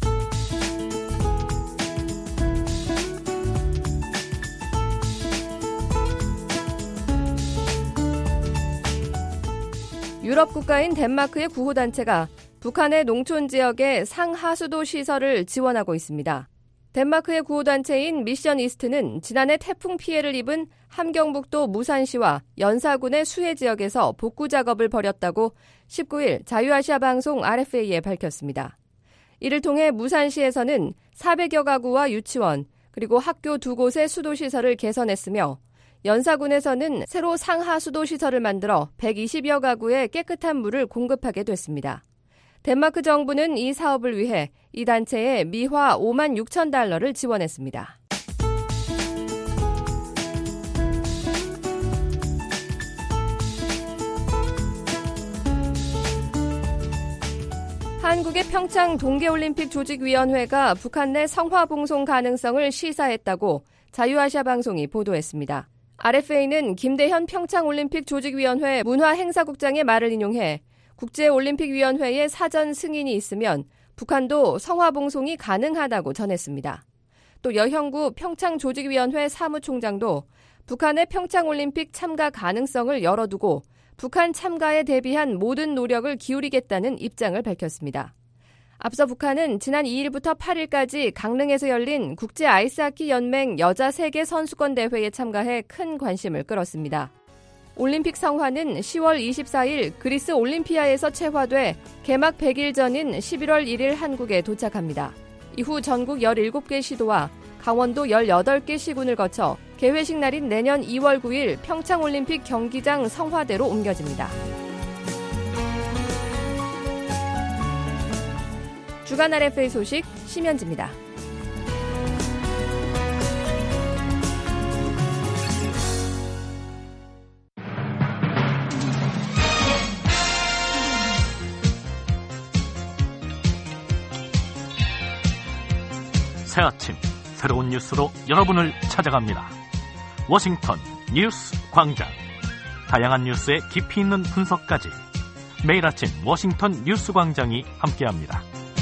유럽 국가인 덴마크의 구호단체가 북한의 농촌 지역의 상하수도 시설을 지원하고 있습니다. 덴마크의 구호단체인 미션 이스트는 지난해 태풍 피해를 입은 함경북도 무산시와 연사군의 수해 지역에서 복구 작업을 벌였다고 십구 일 자유아시아 방송 알에프에이에 밝혔습니다. 이를 통해 무산시에서는 사백여 가구와 유치원, 그리고 학교 두 곳의 수도시설을 개선했으며 연사군에서는 새로 상하수도 시설을 만들어 백이십여 가구에 깨끗한 물을 공급하게 됐습니다. 덴마크 정부는 이 사업을 위해 이 단체에 미화 오만 육천 달러를 지원했습니다. 한국의 평창 동계올림픽 조직위원회가 북한 내 성화봉송 가능성을 시사했다고 자유아시아 방송이 보도했습니다. 알에프에이는 김대현 평창올림픽 조직위원회 문화행사국장의 말을 인용해 국제올림픽위원회의 사전 승인이 있으면 북한도 성화봉송이 가능하다고 전했습니다. 또 여형구 평창조직위원회 사무총장도 북한의 평창올림픽 참가 가능성을 열어두고 북한 참가에 대비한 모든 노력을 기울이겠다는 입장을 밝혔습니다. 앞서 북한은 지난 이 일부터 팔 일까지 강릉에서 열린 국제아이스하키연맹 여자 세계 선수권 대회에 참가해 큰 관심을 끌었습니다. 올림픽 성화는 시월 이십사일 그리스 올림피아에서 채화돼 개막 백 일 전인 십일월 일일 한국에 도착합니다. 이후 전국 열일곱 개 시도와 강원도 열여덟 개 시군을 거쳐 개회식 날인 내년 이월 구일 평창올림픽 경기장 성화대로 옮겨집니다. 주간 알에프에이 소식 심현지입니다. 새 아침 새로운 뉴스로 여러분을 찾아갑니다. 워싱턴 뉴스 광장. 다양한 뉴스의 깊이 있는 분석까지 매일 아침 워싱턴 뉴스 광장이 함께합니다.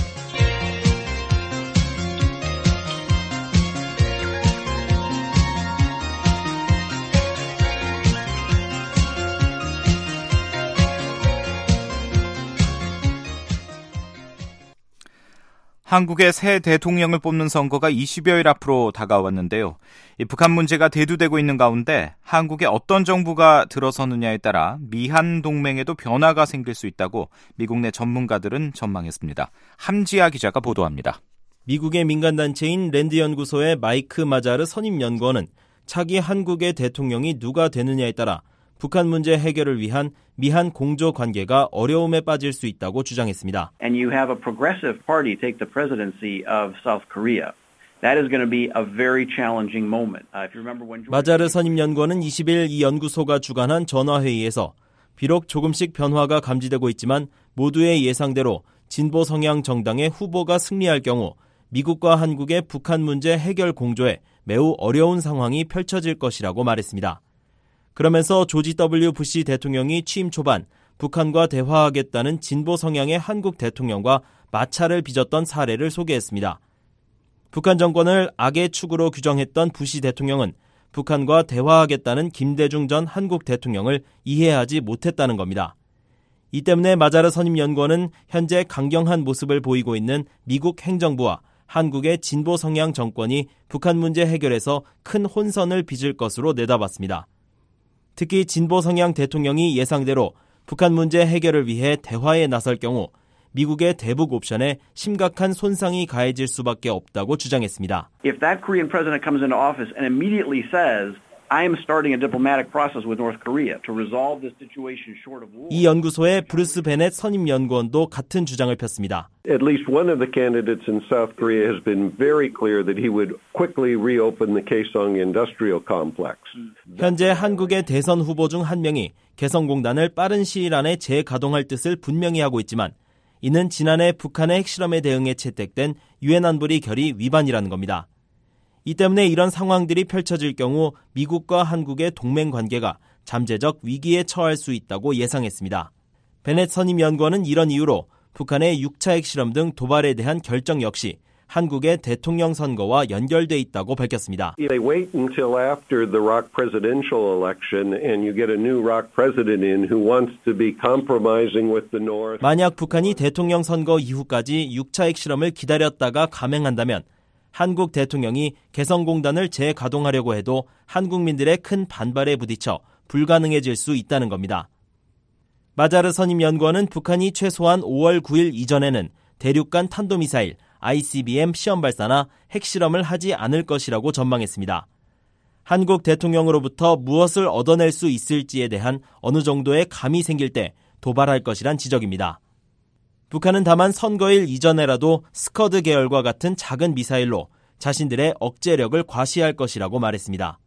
한국의 새 대통령을 뽑는 선거가 이십여일 앞으로 다가왔는데요. 이 북한 문제가 대두되고 있는 가운데 한국에 어떤 정부가 들어서느냐에 따라 미한 동맹에도 변화가 생길 수 있다고 미국 내 전문가들은 전망했습니다. 함지아 기자가 보도합니다. 미국의 민간단체인 랜드연구소의 마이크 마자르 선임연구원은 차기 한국의 대통령이 누가 되느냐에 따라 북한 문제 해결을 위한 미한 공조 관계가 어려움에 빠질 수 있다고 주장했습니다. And you have a progressive party take the presidency of South Korea. That is going to be a very challenging moment. Uh, if you remember when 마자르 선임연구원은 이십일 이 연구소가 주관한 전화회의에서 비록 조금씩 변화가 감지되고 있지만 모두의 예상대로 진보 성향 정당의 후보가 승리할 경우 미국과 한국의 북한 문제 해결 공조에 매우 어려운 상황이 펼쳐질 것이라고 말했습니다. 그러면서 조지 더블유 부시 대통령이 취임 초반 북한과 대화하겠다는 진보 성향의 한국 대통령과 마찰을 빚었던 사례를 소개했습니다. 북한 정권을 악의 축으로 규정했던 부시 대통령은 북한과 대화하겠다는 김대중 전 한국 대통령을 이해하지 못했다는 겁니다. 이 때문에 마자르 선임연구원은 현재 강경한 모습을 보이고 있는 미국 행정부와 한국의 진보 성향 정권이 북한 문제 해결에서 큰 혼선을 빚을 것으로 내다봤습니다. 특히 진보 성향 대통령이 예상대로 북한 문제 해결을 위해 대화에 나설 경우 미국의 대북 옵션에 심각한 손상이 가해질 수밖에 없다고 주장했습니다. If that Korean president comes into office and immediately says, I am starting a diplomatic process with North Korea to resolve this situation short of war. 이 연구소의 브루스 베넷 선임 연구원도 같은 주장을 폈습니다. At least one of the candidates in South Korea has been very clear that he would quickly reopen the Kaesong industrial complex. 현재 한국의 대선 후보 중 한 명이 개성공단을 빠른 시일 안에 재가동할 뜻을 분명히 하고 있지만 이는 지난해 북한의 핵실험에 대응해 채택된 유엔 안보리 결의 위반이라는 겁니다. 이 때문에 이런 상황들이 펼쳐질 경우 미국과 한국의 동맹 관계가 잠재적 위기에 처할 수 있다고 예상했습니다. 베넷 선임 연구원은 이런 이유로 북한의 육 차 핵실험 등 도발에 대한 결정 역시 한국의 대통령 선거와 연결돼 있다고 밝혔습니다. They wait until after the Rock presidential election and you get a new Rock president in who wants to be compromising with the North. 만약 북한이 대통령 선거 이후까지 육 차 핵실험을 기다렸다가 감행한다면 한국 대통령이 개성공단을 재가동하려고 해도 한국민들의 큰 반발에 부딪혀 불가능해질 수 있다는 겁니다. 마자르 선임 연구원은 북한이 최소한 오월 구일 이전에는 대륙간 탄도미사일 아이씨비엠 시험 발사나 핵실험을 하지 않을 것이라고 전망했습니다. 한국 대통령으로부터 무엇을 얻어낼 수 있을지에 대한 어느 정도의 감이 생길 때 도발할 것이란 지적입니다. 북한은 다만 선거일 이전에라도 스커드 계열과 같은 작은 미사일로 자신들의 억제력을 과시할 것이라고 말했습니다.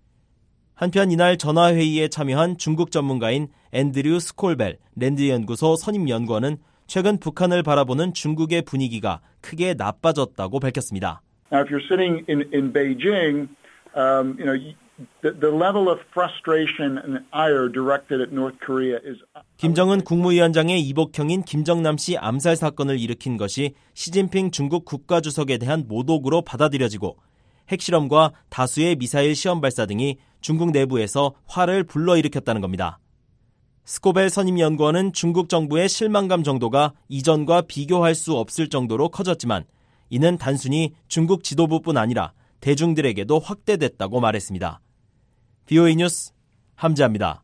한편 이날 전화회의에 참여한 중국 전문가인 앤드류 스콜벨 랜드연구소 선임연구원은 최근 북한을 바라보는 중국의 분위기가 크게 나빠졌다고 밝혔습니다. Now, if you're sitting in, in Beijing, um, you know, the, the level of frustration and ire directed at North Korea is. 김정은 국무위원장의 이복형인 김정남 씨 암살 사건을 일으킨 것이 시진핑 중국 국가주석에 대한 모독으로 받아들여지고 핵실험과 다수의 미사일 시험 발사 등이 중국 내부에서 화를 불러일으켰다는 겁니다. 스코벨 선임연구원은 중국 정부의 실망감 정도가 이전과 비교할 수 없을 정도로 커졌지만 이는 단순히 중국 지도부뿐 아니라 대중들에게도 확대됐다고 말했습니다. 비오이 뉴스 함지아입니다.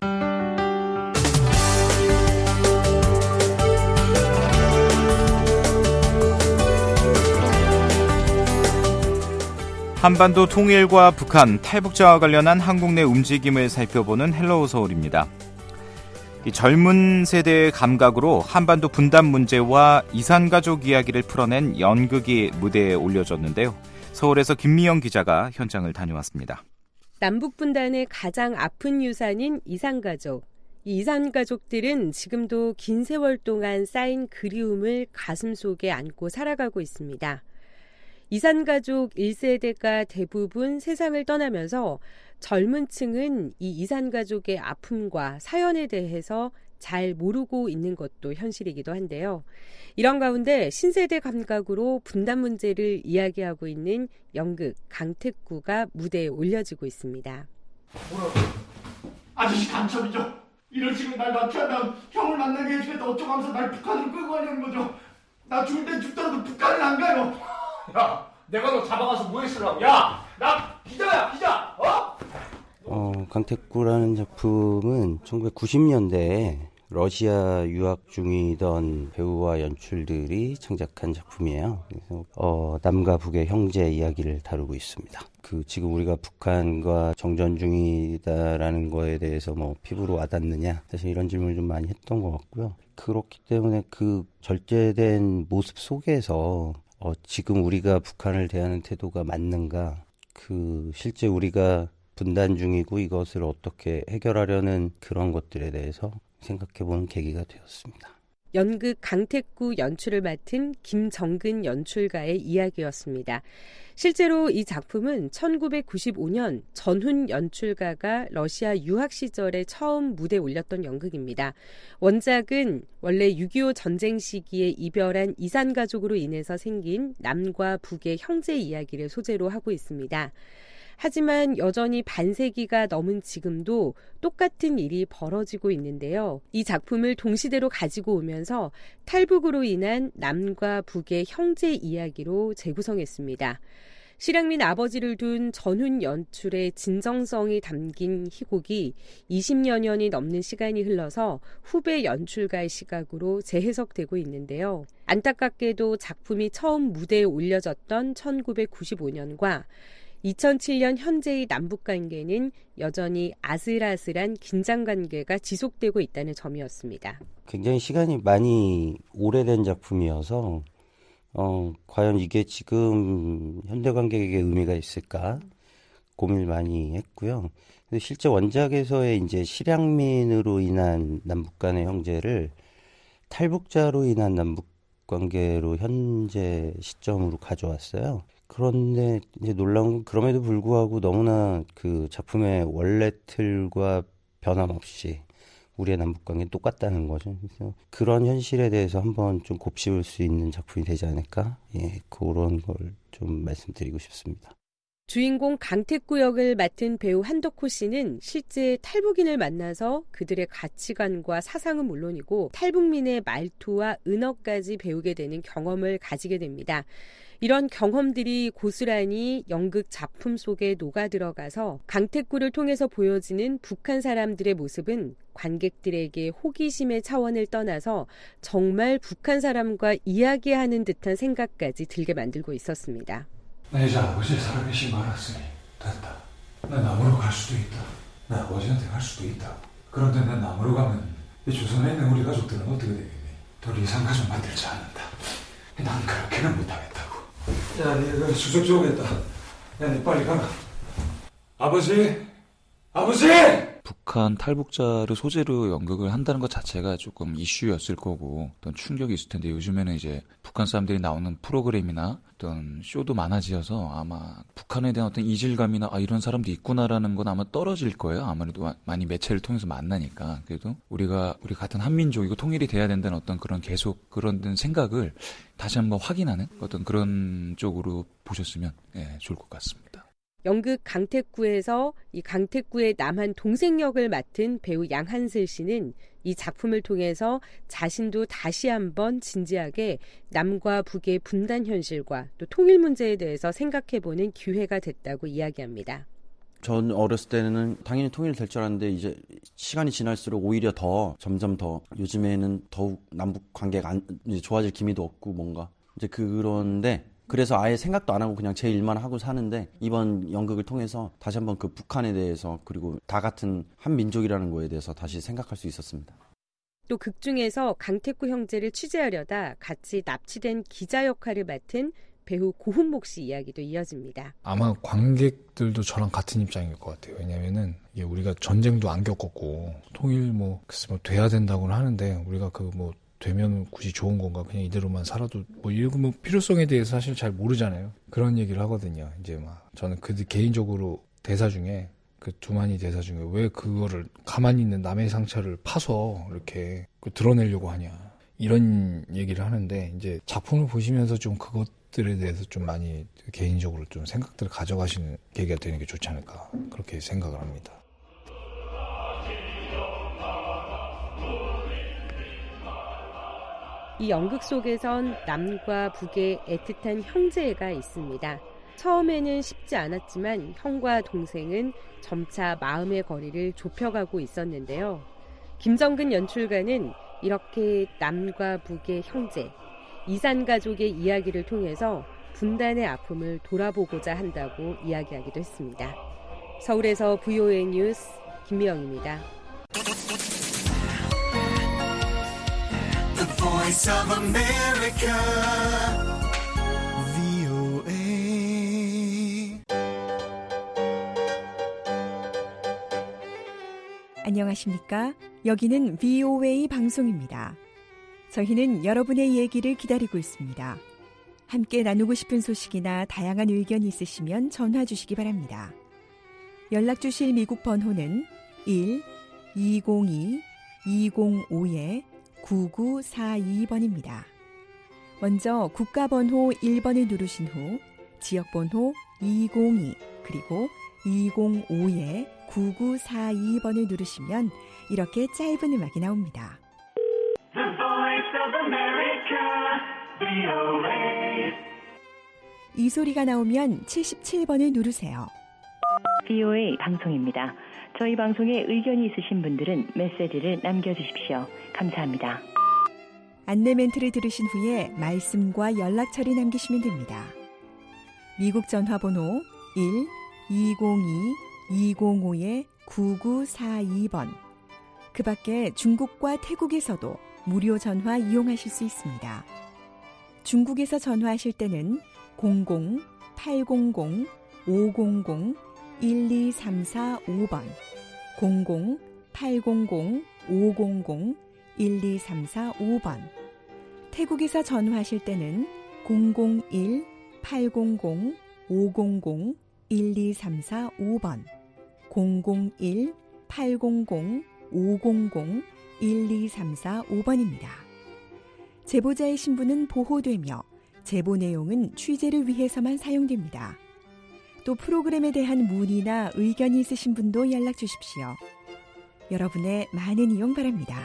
한반도 통일과 북한, 탈북자와 관련한 한국 내 움직임을 살펴보는 헬로우 서울입니다. 이 젊은 세대의 감각으로 한반도 분단 문제와 이산가족 이야기를 풀어낸 연극이 무대에 올려졌는데요. 서울에서 김미영 기자가 현장을 다녀왔습니다. 남북 분단의 가장 아픈 유산인 이산가족. 이 이산가족들은 지금도 긴 세월 동안 쌓인 그리움을 가슴속에 안고 살아가고 있습니다. 이산가족 일 세대가 대부분 세상을 떠나면서 젊은 층은 이 이산가족의 아픔과 사연에 대해서 잘 모르고 있는 것도 현실이기도 한데요. 이런 가운데 신세대 감각으로 분단 문제를 이야기하고 있는 연극 강택구가 무대에 올려지고 있습니다. 뭐라고? 아저씨 간첩이죠. 이런 식으로 날 납치하면 형을 만나게 해주겠다 어쩌고 하면서 날 북한으로 끌고 가려는 거죠. 나 죽을 땐 죽더라도 북한은 안 가요. 야, 내가 너 잡아가서 뭐 했으라고. 야, 나 기자야, 기자. 어? 어, 강택구라는 작품은 천구백구십 년대에 러시아 유학 중이던 배우와 연출들이 창작한 작품이에요. 그래서 어, 남과 북의 형제 이야기를 다루고 있습니다. 그 지금 우리가 북한과 정전 중이다라는 거에 대해서 뭐 피부로 와닿느냐, 사실 이런 질문을 좀 많이 했던 것 같고요. 그렇기 때문에 그 절제된 모습 속에서 어, 지금 우리가 북한을 대하는 태도가 맞는가, 그 실제 우리가 분단 중이고 이것을 어떻게 해결하려는 그런 것들에 대해서 생각해보는 계기가 되었습니다. 연극 강택구 연출을 맡은 김정근 연출가의 이야기였습니다. 실제로 이 작품은 천구백구십오 년 전훈 연출가가 러시아 유학 시절에 처음 무대에 올렸던 연극입니다. 원작은 원래 육이오 전쟁 시기에 이별한 이산가족으로 인해서 생긴 남과 북의 형제 이야기를 소재로 하고 있습니다. 하지만 여전히 반세기가 넘은 지금도 똑같은 일이 벌어지고 있는데요. 이 작품을 동시대로 가지고 오면서 탈북으로 인한 남과 북의 형제 이야기로 재구성했습니다. 실향민 아버지를 둔 전훈 연출의 진정성이 담긴 희곡이 이십여 년이 넘는 시간이 흘러서 후배 연출가의 시각으로 재해석되고 있는데요. 안타깝게도 작품이 처음 무대에 올려졌던 천구백구십오 년과 이천칠 년 현재의 남북 관계는 여전히 아슬아슬한 긴장 관계가 지속되고 있다는 점이었습니다. 굉장히 시간이 많이 오래된 작품이어서 어, 과연 이게 지금 현대 관객에게 의미가 있을까 고민을 많이 했고요. 실제 원작에서의 이제 실향민으로 인한 남북 간의 형제를 탈북자로 인한 남북 관계로 현재 시점으로 가져왔어요. 그런데 이제 놀라운 건 그럼에도 불구하고 너무나 그 작품의 원래 틀과 변함없이 우리의 남북 관계는 똑같다는 거죠. 그래서 그런 현실에 대해서 한번 좀 곱씹을 수 있는 작품이 되지 않을까? 예, 그런 걸 좀 말씀드리고 싶습니다. 주인공 강택구 역을 맡은 배우 한덕호 씨는 실제 탈북인을 만나서 그들의 가치관과 사상은 물론이고 탈북민의 말투와 은어까지 배우게 되는 경험을 가지게 됩니다. 이런 경험들이 고스란히 연극 작품 속에 녹아들어가서 강택구를 통해서 보여지는 북한 사람들의 모습은 관객들에게 호기심의 차원을 떠나서 정말 북한 사람과 이야기하는 듯한 생각까지 들게 만들고 있었습니다. 나 이제 아버지의 살아계신 거 알았으니 됐다. 나 남으로 갈 수도 있다. 나 아버지한테 갈 수도 있다. 그런데 난 남으로 가면 이 조선에 있는 우리 가족들은 어떻게 되겠니? 더 이상 가족 만들지 않는다. 난 그렇게는 못하겠다고. 야, 내가 수석 좀 오겠다. 야, 니 빨리 가라. 아버지! 아버지! 북한 탈북자를 소재로 연극을 한다는 것 자체가 조금 이슈였을 거고 어떤 충격이 있을 텐데 요즘에는 이제 북한 사람들이 나오는 프로그램이나 어떤 쇼도 많아지어서 아마 북한에 대한 어떤 이질감이나 아 이런 사람도 있구나라는 건 아마 떨어질 거예요. 아무래도 많이 매체를 통해서 만나니까. 그래도 우리가 우리 같은 한민족이고 통일이 돼야 된다는 어떤 그런 계속 그런 생각을 다시 한번 확인하는 어떤 그런 쪽으로 보셨으면 예, 좋을 것 같습니다. 연극 강택구에서 이 강택구의 남한 동생 역을 맡은 배우 양한슬 씨는 이 작품을 통해서 자신도 다시 한번 진지하게 남과 북의 분단 현실과 또 통일 문제에 대해서 생각해보는 기회가 됐다고 이야기합니다. 전 어렸을 때는 당연히 통일이 될 줄 알았는데 이제 시간이 지날수록 오히려 더 점점 더 요즘에는 더욱 남북 관계가 안, 이제 좋아질 기미도 없고 뭔가 이제 그런데 그래서 아예 생각도 안 하고 그냥 제 일만 하고 사는데 이번 연극을 통해서 다시 한번 그 북한에 대해서 그리고 다 같은 한 민족이라는 거에 대해서 다시 생각할 수 있었습니다. 또 극 중에서 강택구 형제를 취재하려다 같이 납치된 기자 역할을 맡은 배우 고훈목 씨 이야기도 이어집니다. 아마 관객들도 저랑 같은 입장일 것 같아요. 왜냐면은 이게 우리가 전쟁도 안 겪었고 통일 뭐 글쎄 뭐 돼야 된다고는 하는데 우리가 그 뭐 되면 굳이 좋은 건가 그냥 이대로만 살아도 뭐 이런 뭐 필요성에 대해서 사실 잘 모르잖아요. 그런 얘기를 하거든요. 이제 막 저는 그 개인적으로 대사 중에 그 두만이 대사 중에 왜 그거를 가만히 있는 남의 상처를 파서 이렇게 드러내려고 하냐 이런 얘기를 하는데 이제 작품을 보시면서 좀 그것들에 대해서 좀 많이 개인적으로 좀 생각들을 가져가시는 계기가 되는 게 좋지 않을까 그렇게 생각을 합니다. 이 연극 속에선 남과 북의 애틋한 형제애가 있습니다. 처음에는 쉽지 않았지만 형과 동생은 점차 마음의 거리를 좁혀가고 있었는데요. 김정근 연출가는 이렇게 남과 북의 형제, 이산가족의 이야기를 통해서 분단의 아픔을 돌아보고자 한다고 이야기하기도 했습니다. 서울에서 브이오에이 뉴스 김미영입니다. The Voice of America, 브이오에이. 안녕하십니까? 여기는 브이오에이 방송입니다. 저희는 여러분의 얘기를 기다리고 있습니다. 함께 나누고 싶은 소식이나 다양한 의견이 있으시면 전화 주시기 바랍니다. 연락 주실 미국 번호는 일 이공이 이공오 구구사이 번입니다. 먼저 국가번호 일 번을 누르신 후 지역번호 이공이 그리고 이공오 구구사이 번을 누르시면 이렇게 짧은 음악이 나옵니다. The Voice of America, 브이오에이. 이 소리가 나오면 칠십칠 번을 누르세요. 브이오에이 방송입니다. 저희 방송에 의견이 있으신 분들은 메시지를 남겨주십시오. 감사합니다. 안내 멘트를 들으신 후에 말씀과 연락처를 남기시면 됩니다. 미국 전화번호 일 이공이 이공오 구구사이 번. 그 밖에 중국과 태국에서도 무료 전화 이용하실 수 있습니다. 중국에서 전화하실 때는 공공 팔공공 오공공 일이삼사오 번, 공공 팔공공 오공공 일이삼사오 번. 태국에서 전화하실 때는 공공일 팔공공 오공공 일이삼사오 번, 공공일 팔공공 오공공 일이삼사오 번입니다. 제보자의 신분은 보호되며 제보 내용은 취재를 위해서만 사용됩니다. 또 프로그램에 대한 문의나 의견이 있으신 분도 연락 주십시오. 여러분의 많은 이용 바랍니다.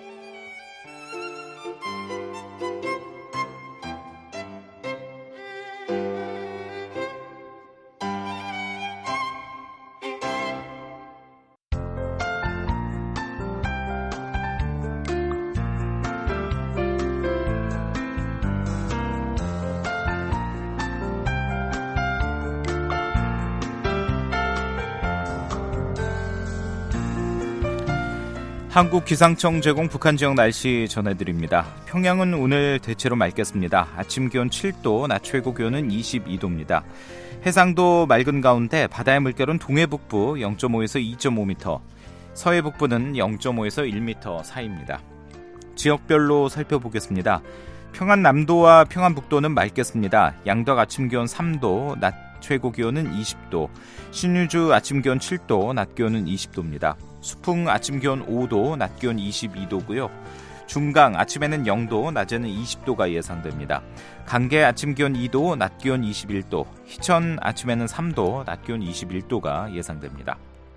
한국기상청 제공 북한 지역 날씨 전해드립니다. 평양은 오늘 대체로 맑겠습니다. 아침 기온 칠 도, 낮 최고 기온은 이십이 도입니다. 해상도 맑은 가운데 바다의 물결은 동해북부 영 점 오에서 이 점 오 미터, 서해북부는 영 점 오에서 일 미터 사이입니다. 지역별로 살펴보겠습니다. 평안남도와 평안북도는 맑겠습니다. 양덕 아침 기온 삼 도, 낮 최고 기온은 이십 도, 신유주 아침 기온 칠 도, 낮 기온은 이십 도입니다. 수풍 아침 기온 오 도, 낮 기온 이십이 도고요. 중강 아침에는 영 도, 낮에는 이십 도가 예상됩니다. 강계 아침 기온 이 도, 낮 기온 이십일 도, 희천 아침에는 삼 도, 낮 기온 이십일 도가 예상됩니다.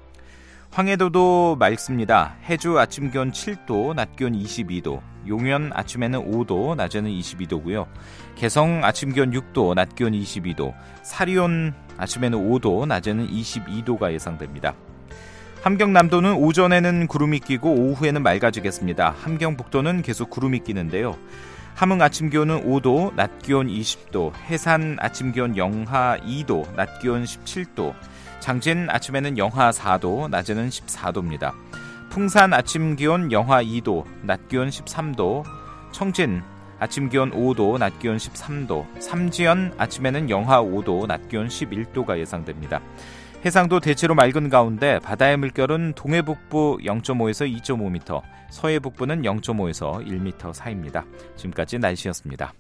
황해도도 맑습니다. 해주 아침 기온 칠 도, 낮 기온 이십이 도, 용현 아침에는 오 도, 낮에는 이십이 도고요. 개성 아침 기온 육 도, 낮 기온 이십이 도, 사리온 아침에는 오 도, 낮에는 이십이 도가 예상됩니다. 함경남도는 오전에는 구름이 끼고 오후에는 맑아지겠습니다. 함경북도는 계속 구름이 끼는데요. 함흥 아침 기온은 오 도, 낮 기온 이십 도, 해산 아침 기온 영하 이 도, 낮 기온 십칠 도, 장진 아침에는 영하 사 도, 낮에는 십사 도입니다. 풍산 아침 기온 영하 이 도, 낮 기온 십삼 도, 청진 아침 기온 오 도, 낮 기온 십삼 도, 삼지연 아침에는 영하 오 도, 낮 기온 십일 도가 예상됩니다. 해상도 대체로 맑은 가운데 바다의 물결은 동해북부 영 점 오에서 이 점 오 미터, 서해북부는 영 점 오에서 일 미터 사이입니다. 지금까지 날씨였습니다.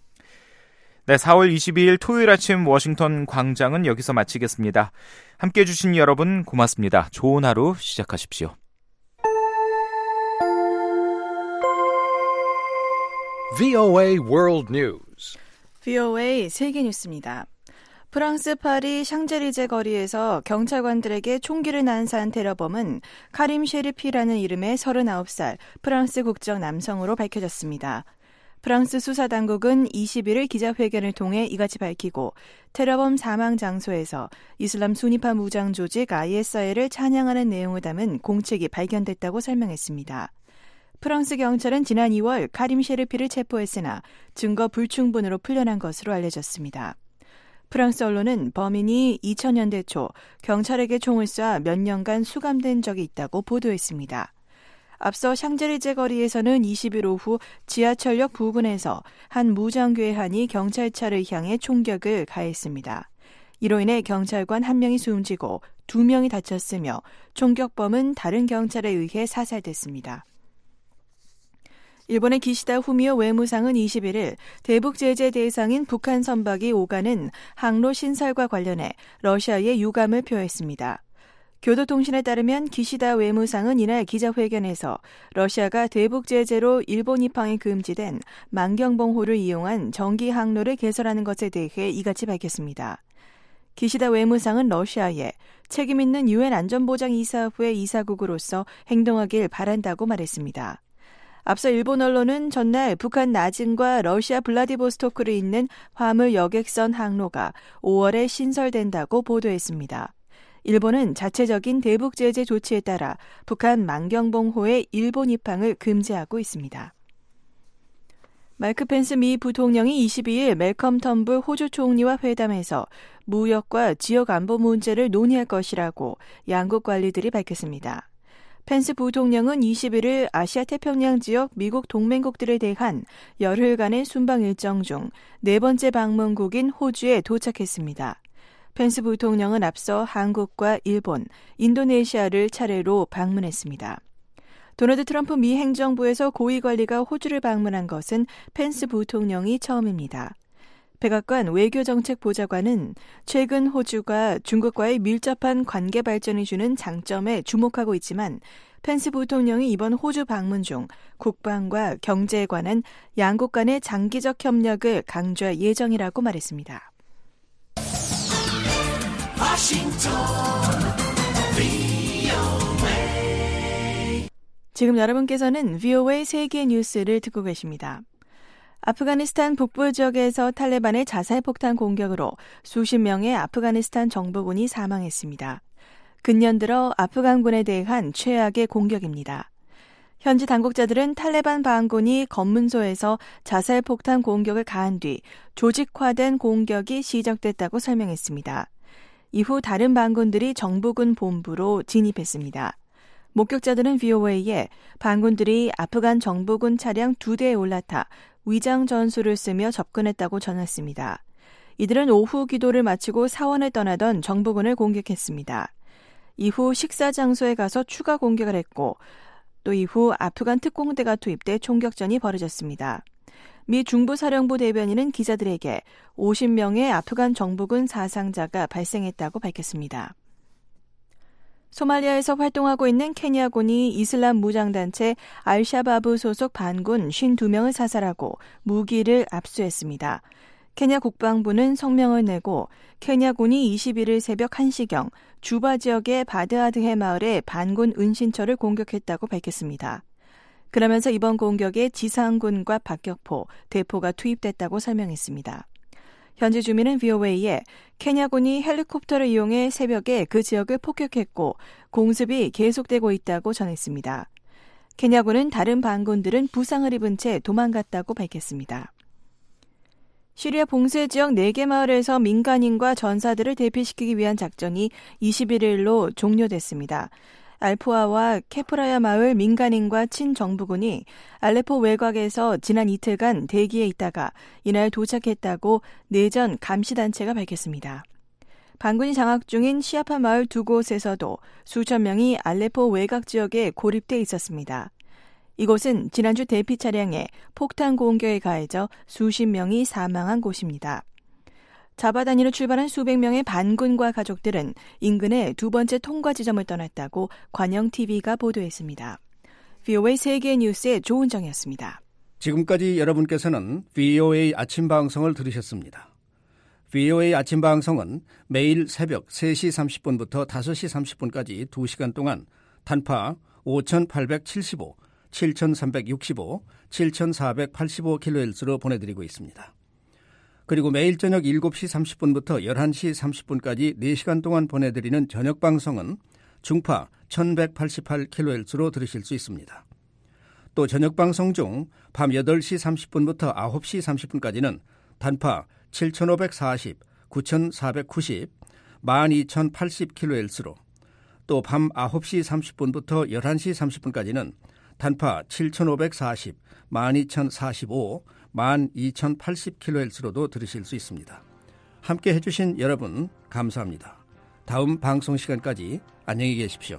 네, 사월 이십이일 토요일 아침 워싱턴 광장은 여기서 마치겠습니다. 함께해 주신 여러분 고맙습니다. 좋은 하루 시작하십시오. 브이오에이 World News. 브이오에이 세계 뉴스입니다. 프랑스 파리 샹젤리제 거리에서 경찰관들에게 총기를 난사한 테러범은 카림 셰리피라는 이름의 서른아홉 살 프랑스 국적 남성으로 밝혀졌습니다. 프랑스 수사당국은 이십일일 기자회견을 통해 이같이 밝히고 테러범 사망 장소에서 이슬람 순위파 무장 조직 아이에스아이를 찬양하는 내용을 담은 공책이 발견됐다고 설명했습니다. 프랑스 경찰은 지난 이월 카림 셰리피를 체포했으나 증거 불충분으로 풀려난 것으로 알려졌습니다. 프랑스 언론은 범인이 이천 년대 초 경찰에게 총을 쏴 몇 년간 수감된 적이 있다고 보도했습니다. 앞서 샹젤리제 거리에서는 이십일 오후 지하철역 부근에서 한 무장괴한이 경찰차를 향해 총격을 가했습니다. 이로 인해 경찰관 한 명이 숨지고 두 명이 다쳤으며 총격범은 다른 경찰에 의해 사살됐습니다. 일본의 기시다 후미오 외무상은 이십일일 대북 제재 대상인 북한 선박이 오가는 항로 신설과 관련해 러시아에 유감을 표했습니다. 교도통신에 따르면 기시다 외무상은 이날 기자회견에서 러시아가 대북 제재로 일본 입항이 금지된 만경봉호를 이용한 정기 항로를 개설하는 것에 대해 이같이 밝혔습니다. 기시다 외무상은 러시아에 책임 있는 유엔 안전보장이사회 이사국으로서 행동하길 바란다고 말했습니다. 앞서 일본 언론은 전날 북한 나진과 러시아 블라디보스토크를 잇는 화물 여객선 항로가 오월에 신설된다고 보도했습니다. 일본은 자체적인 대북 제재 조치에 따라 북한 만경봉호의 일본 입항을 금지하고 있습니다. 마이크 펜스 미 부통령이 이십이일 멜컴 턴불 호주 총리와 회담해서 무역과 지역 안보 문제를 논의할 것이라고 양국 관리들이 밝혔습니다. 펜스 부통령은 이십일일 아시아 태평양 지역 미국 동맹국들에 대한 열흘간의 순방 일정 중 네 번째 방문국인 호주에 도착했습니다. 펜스 부통령은 앞서 한국과 일본, 인도네시아를 차례로 방문했습니다. 도널드 트럼프 미 행정부에서 고위 관리가 호주를 방문한 것은 펜스 부통령이 처음입니다. 백악관 외교정책 보좌관은 최근 호주가 중국과의 밀접한 관계 발전이 주는 장점에 주목하고 있지만 펜스 부통령이 이번 호주 방문 중 국방과 경제에 관한 양국 간의 장기적 협력을 강조할 예정이라고 말했습니다. 지금 여러분께서는 브이오에이 세계 뉴스를 듣고 계십니다. 아프가니스탄 북부 지역에서 탈레반의 자살 폭탄 공격으로 수십 명의 아프가니스탄 정부군이 사망했습니다. 근년 들어 아프간군에 대한 최악의 공격입니다. 현지 당국자들은 탈레반 반군이 검문소에서 자살 폭탄 공격을 가한 뒤 조직화된 공격이 시작됐다고 설명했습니다. 이후 다른 반군들이 정부군 본부로 진입했습니다. 목격자들은 브이오에이에 반군들이 아프간 정부군 차량 두 대에 올라타 위장 전술을 쓰며 접근했다고 전했습니다. 이들은 오후 기도를 마치고 사원을 떠나던 정부군을 공격했습니다. 이후 식사 장소에 가서 추가 공격을 했고 또 이후 아프간 특공대가 투입돼 총격전이 벌어졌습니다. 미 중부사령부 대변인은 기자들에게 오십 명의 아프간 정부군 사상자가 발생했다고 밝혔습니다. 소말리아에서 활동하고 있는 케냐군이 이슬람 무장단체 알샤바브 소속 반군 오십이 명을 사살하고 무기를 압수했습니다. 케냐 국방부는 성명을 내고 케냐군이 이십일일 새벽 한 시경 주바 지역의 바드아드해 마을의 반군 은신처를 공격했다고 밝혔습니다. 그러면서 이번 공격에 지상군과 박격포, 대포가 투입됐다고 설명했습니다. 현지 주민은 브이오에이에 케냐군이 헬리콥터를 이용해 새벽에 그 지역을 폭격했고 공습이 계속되고 있다고 전했습니다. 케냐군은 다른 반군들은 부상을 입은 채 도망갔다고 밝혔습니다. 시리아 봉쇄 지역 네 개 마을에서 민간인과 전사들을 대피시키기 위한 작전이 이십일일로 종료됐습니다. 알푸아와 케프라야 마을 민간인과 친정부군이 알레포 외곽에서 지난 이틀간 대기에 있다가 이날 도착했다고 내전 감시단체가 밝혔습니다. 반군이 장악 중인 시아파 마을 두 곳에서도 수천 명이 알레포 외곽 지역에 고립돼 있었습니다. 이곳은 지난주 대피 차량에 폭탄 공격에 가해져 수십 명이 사망한 곳입니다. 자바다니로 출발한 수백 명의 반군과 가족들은 인근의 두 번째 통과 지점을 떠났다고 관영티비가 보도했습니다. 브이오에이 세계 뉴스의 조은정이었습니다. 지금까지 여러분께서는 브이오에이 아침 방송을 들으셨습니다. 브이오에이 아침 방송은 매일 새벽 세 시 삼십 분부터 다섯 시 삼십 분까지 두 시간 동안 단파 오천팔백칠십오, 칠천삼백육십오, 칠천사백팔십오 킬로헤르츠로 보내드리고 있습니다. 그리고 매일 저녁 일곱 시 삼십 분부터 열한 시 삼십 분까지 네 시간 동안 보내드리는 저녁 방송은 중파 천백팔십팔 킬로헤르츠로 들으실 수 있습니다. 또 저녁 방송 중 밤 여덟 시 삼십 분부터 아홉 시 삼십 분까지는 단파 칠천오백사십, 구천사백구십, 만 이천팔십 킬로헤르츠로 또 밤 아홉 시 삼십 분부터 열한 시 삼십 분까지는 단파 칠천오백사십, 만 이천사십오, 만 이천팔십 킬로헤르츠로도 들으실 수 있습니다. 함께 해주신 여러분 감사합니다. 다음 방송 시간까지 안녕히 계십시오.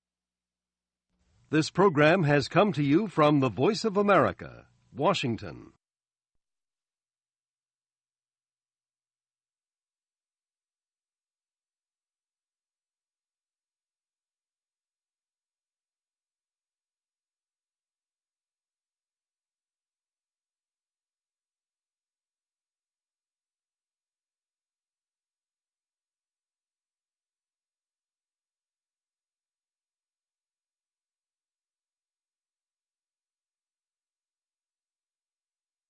This program has come to you from the Voice of America, Washington.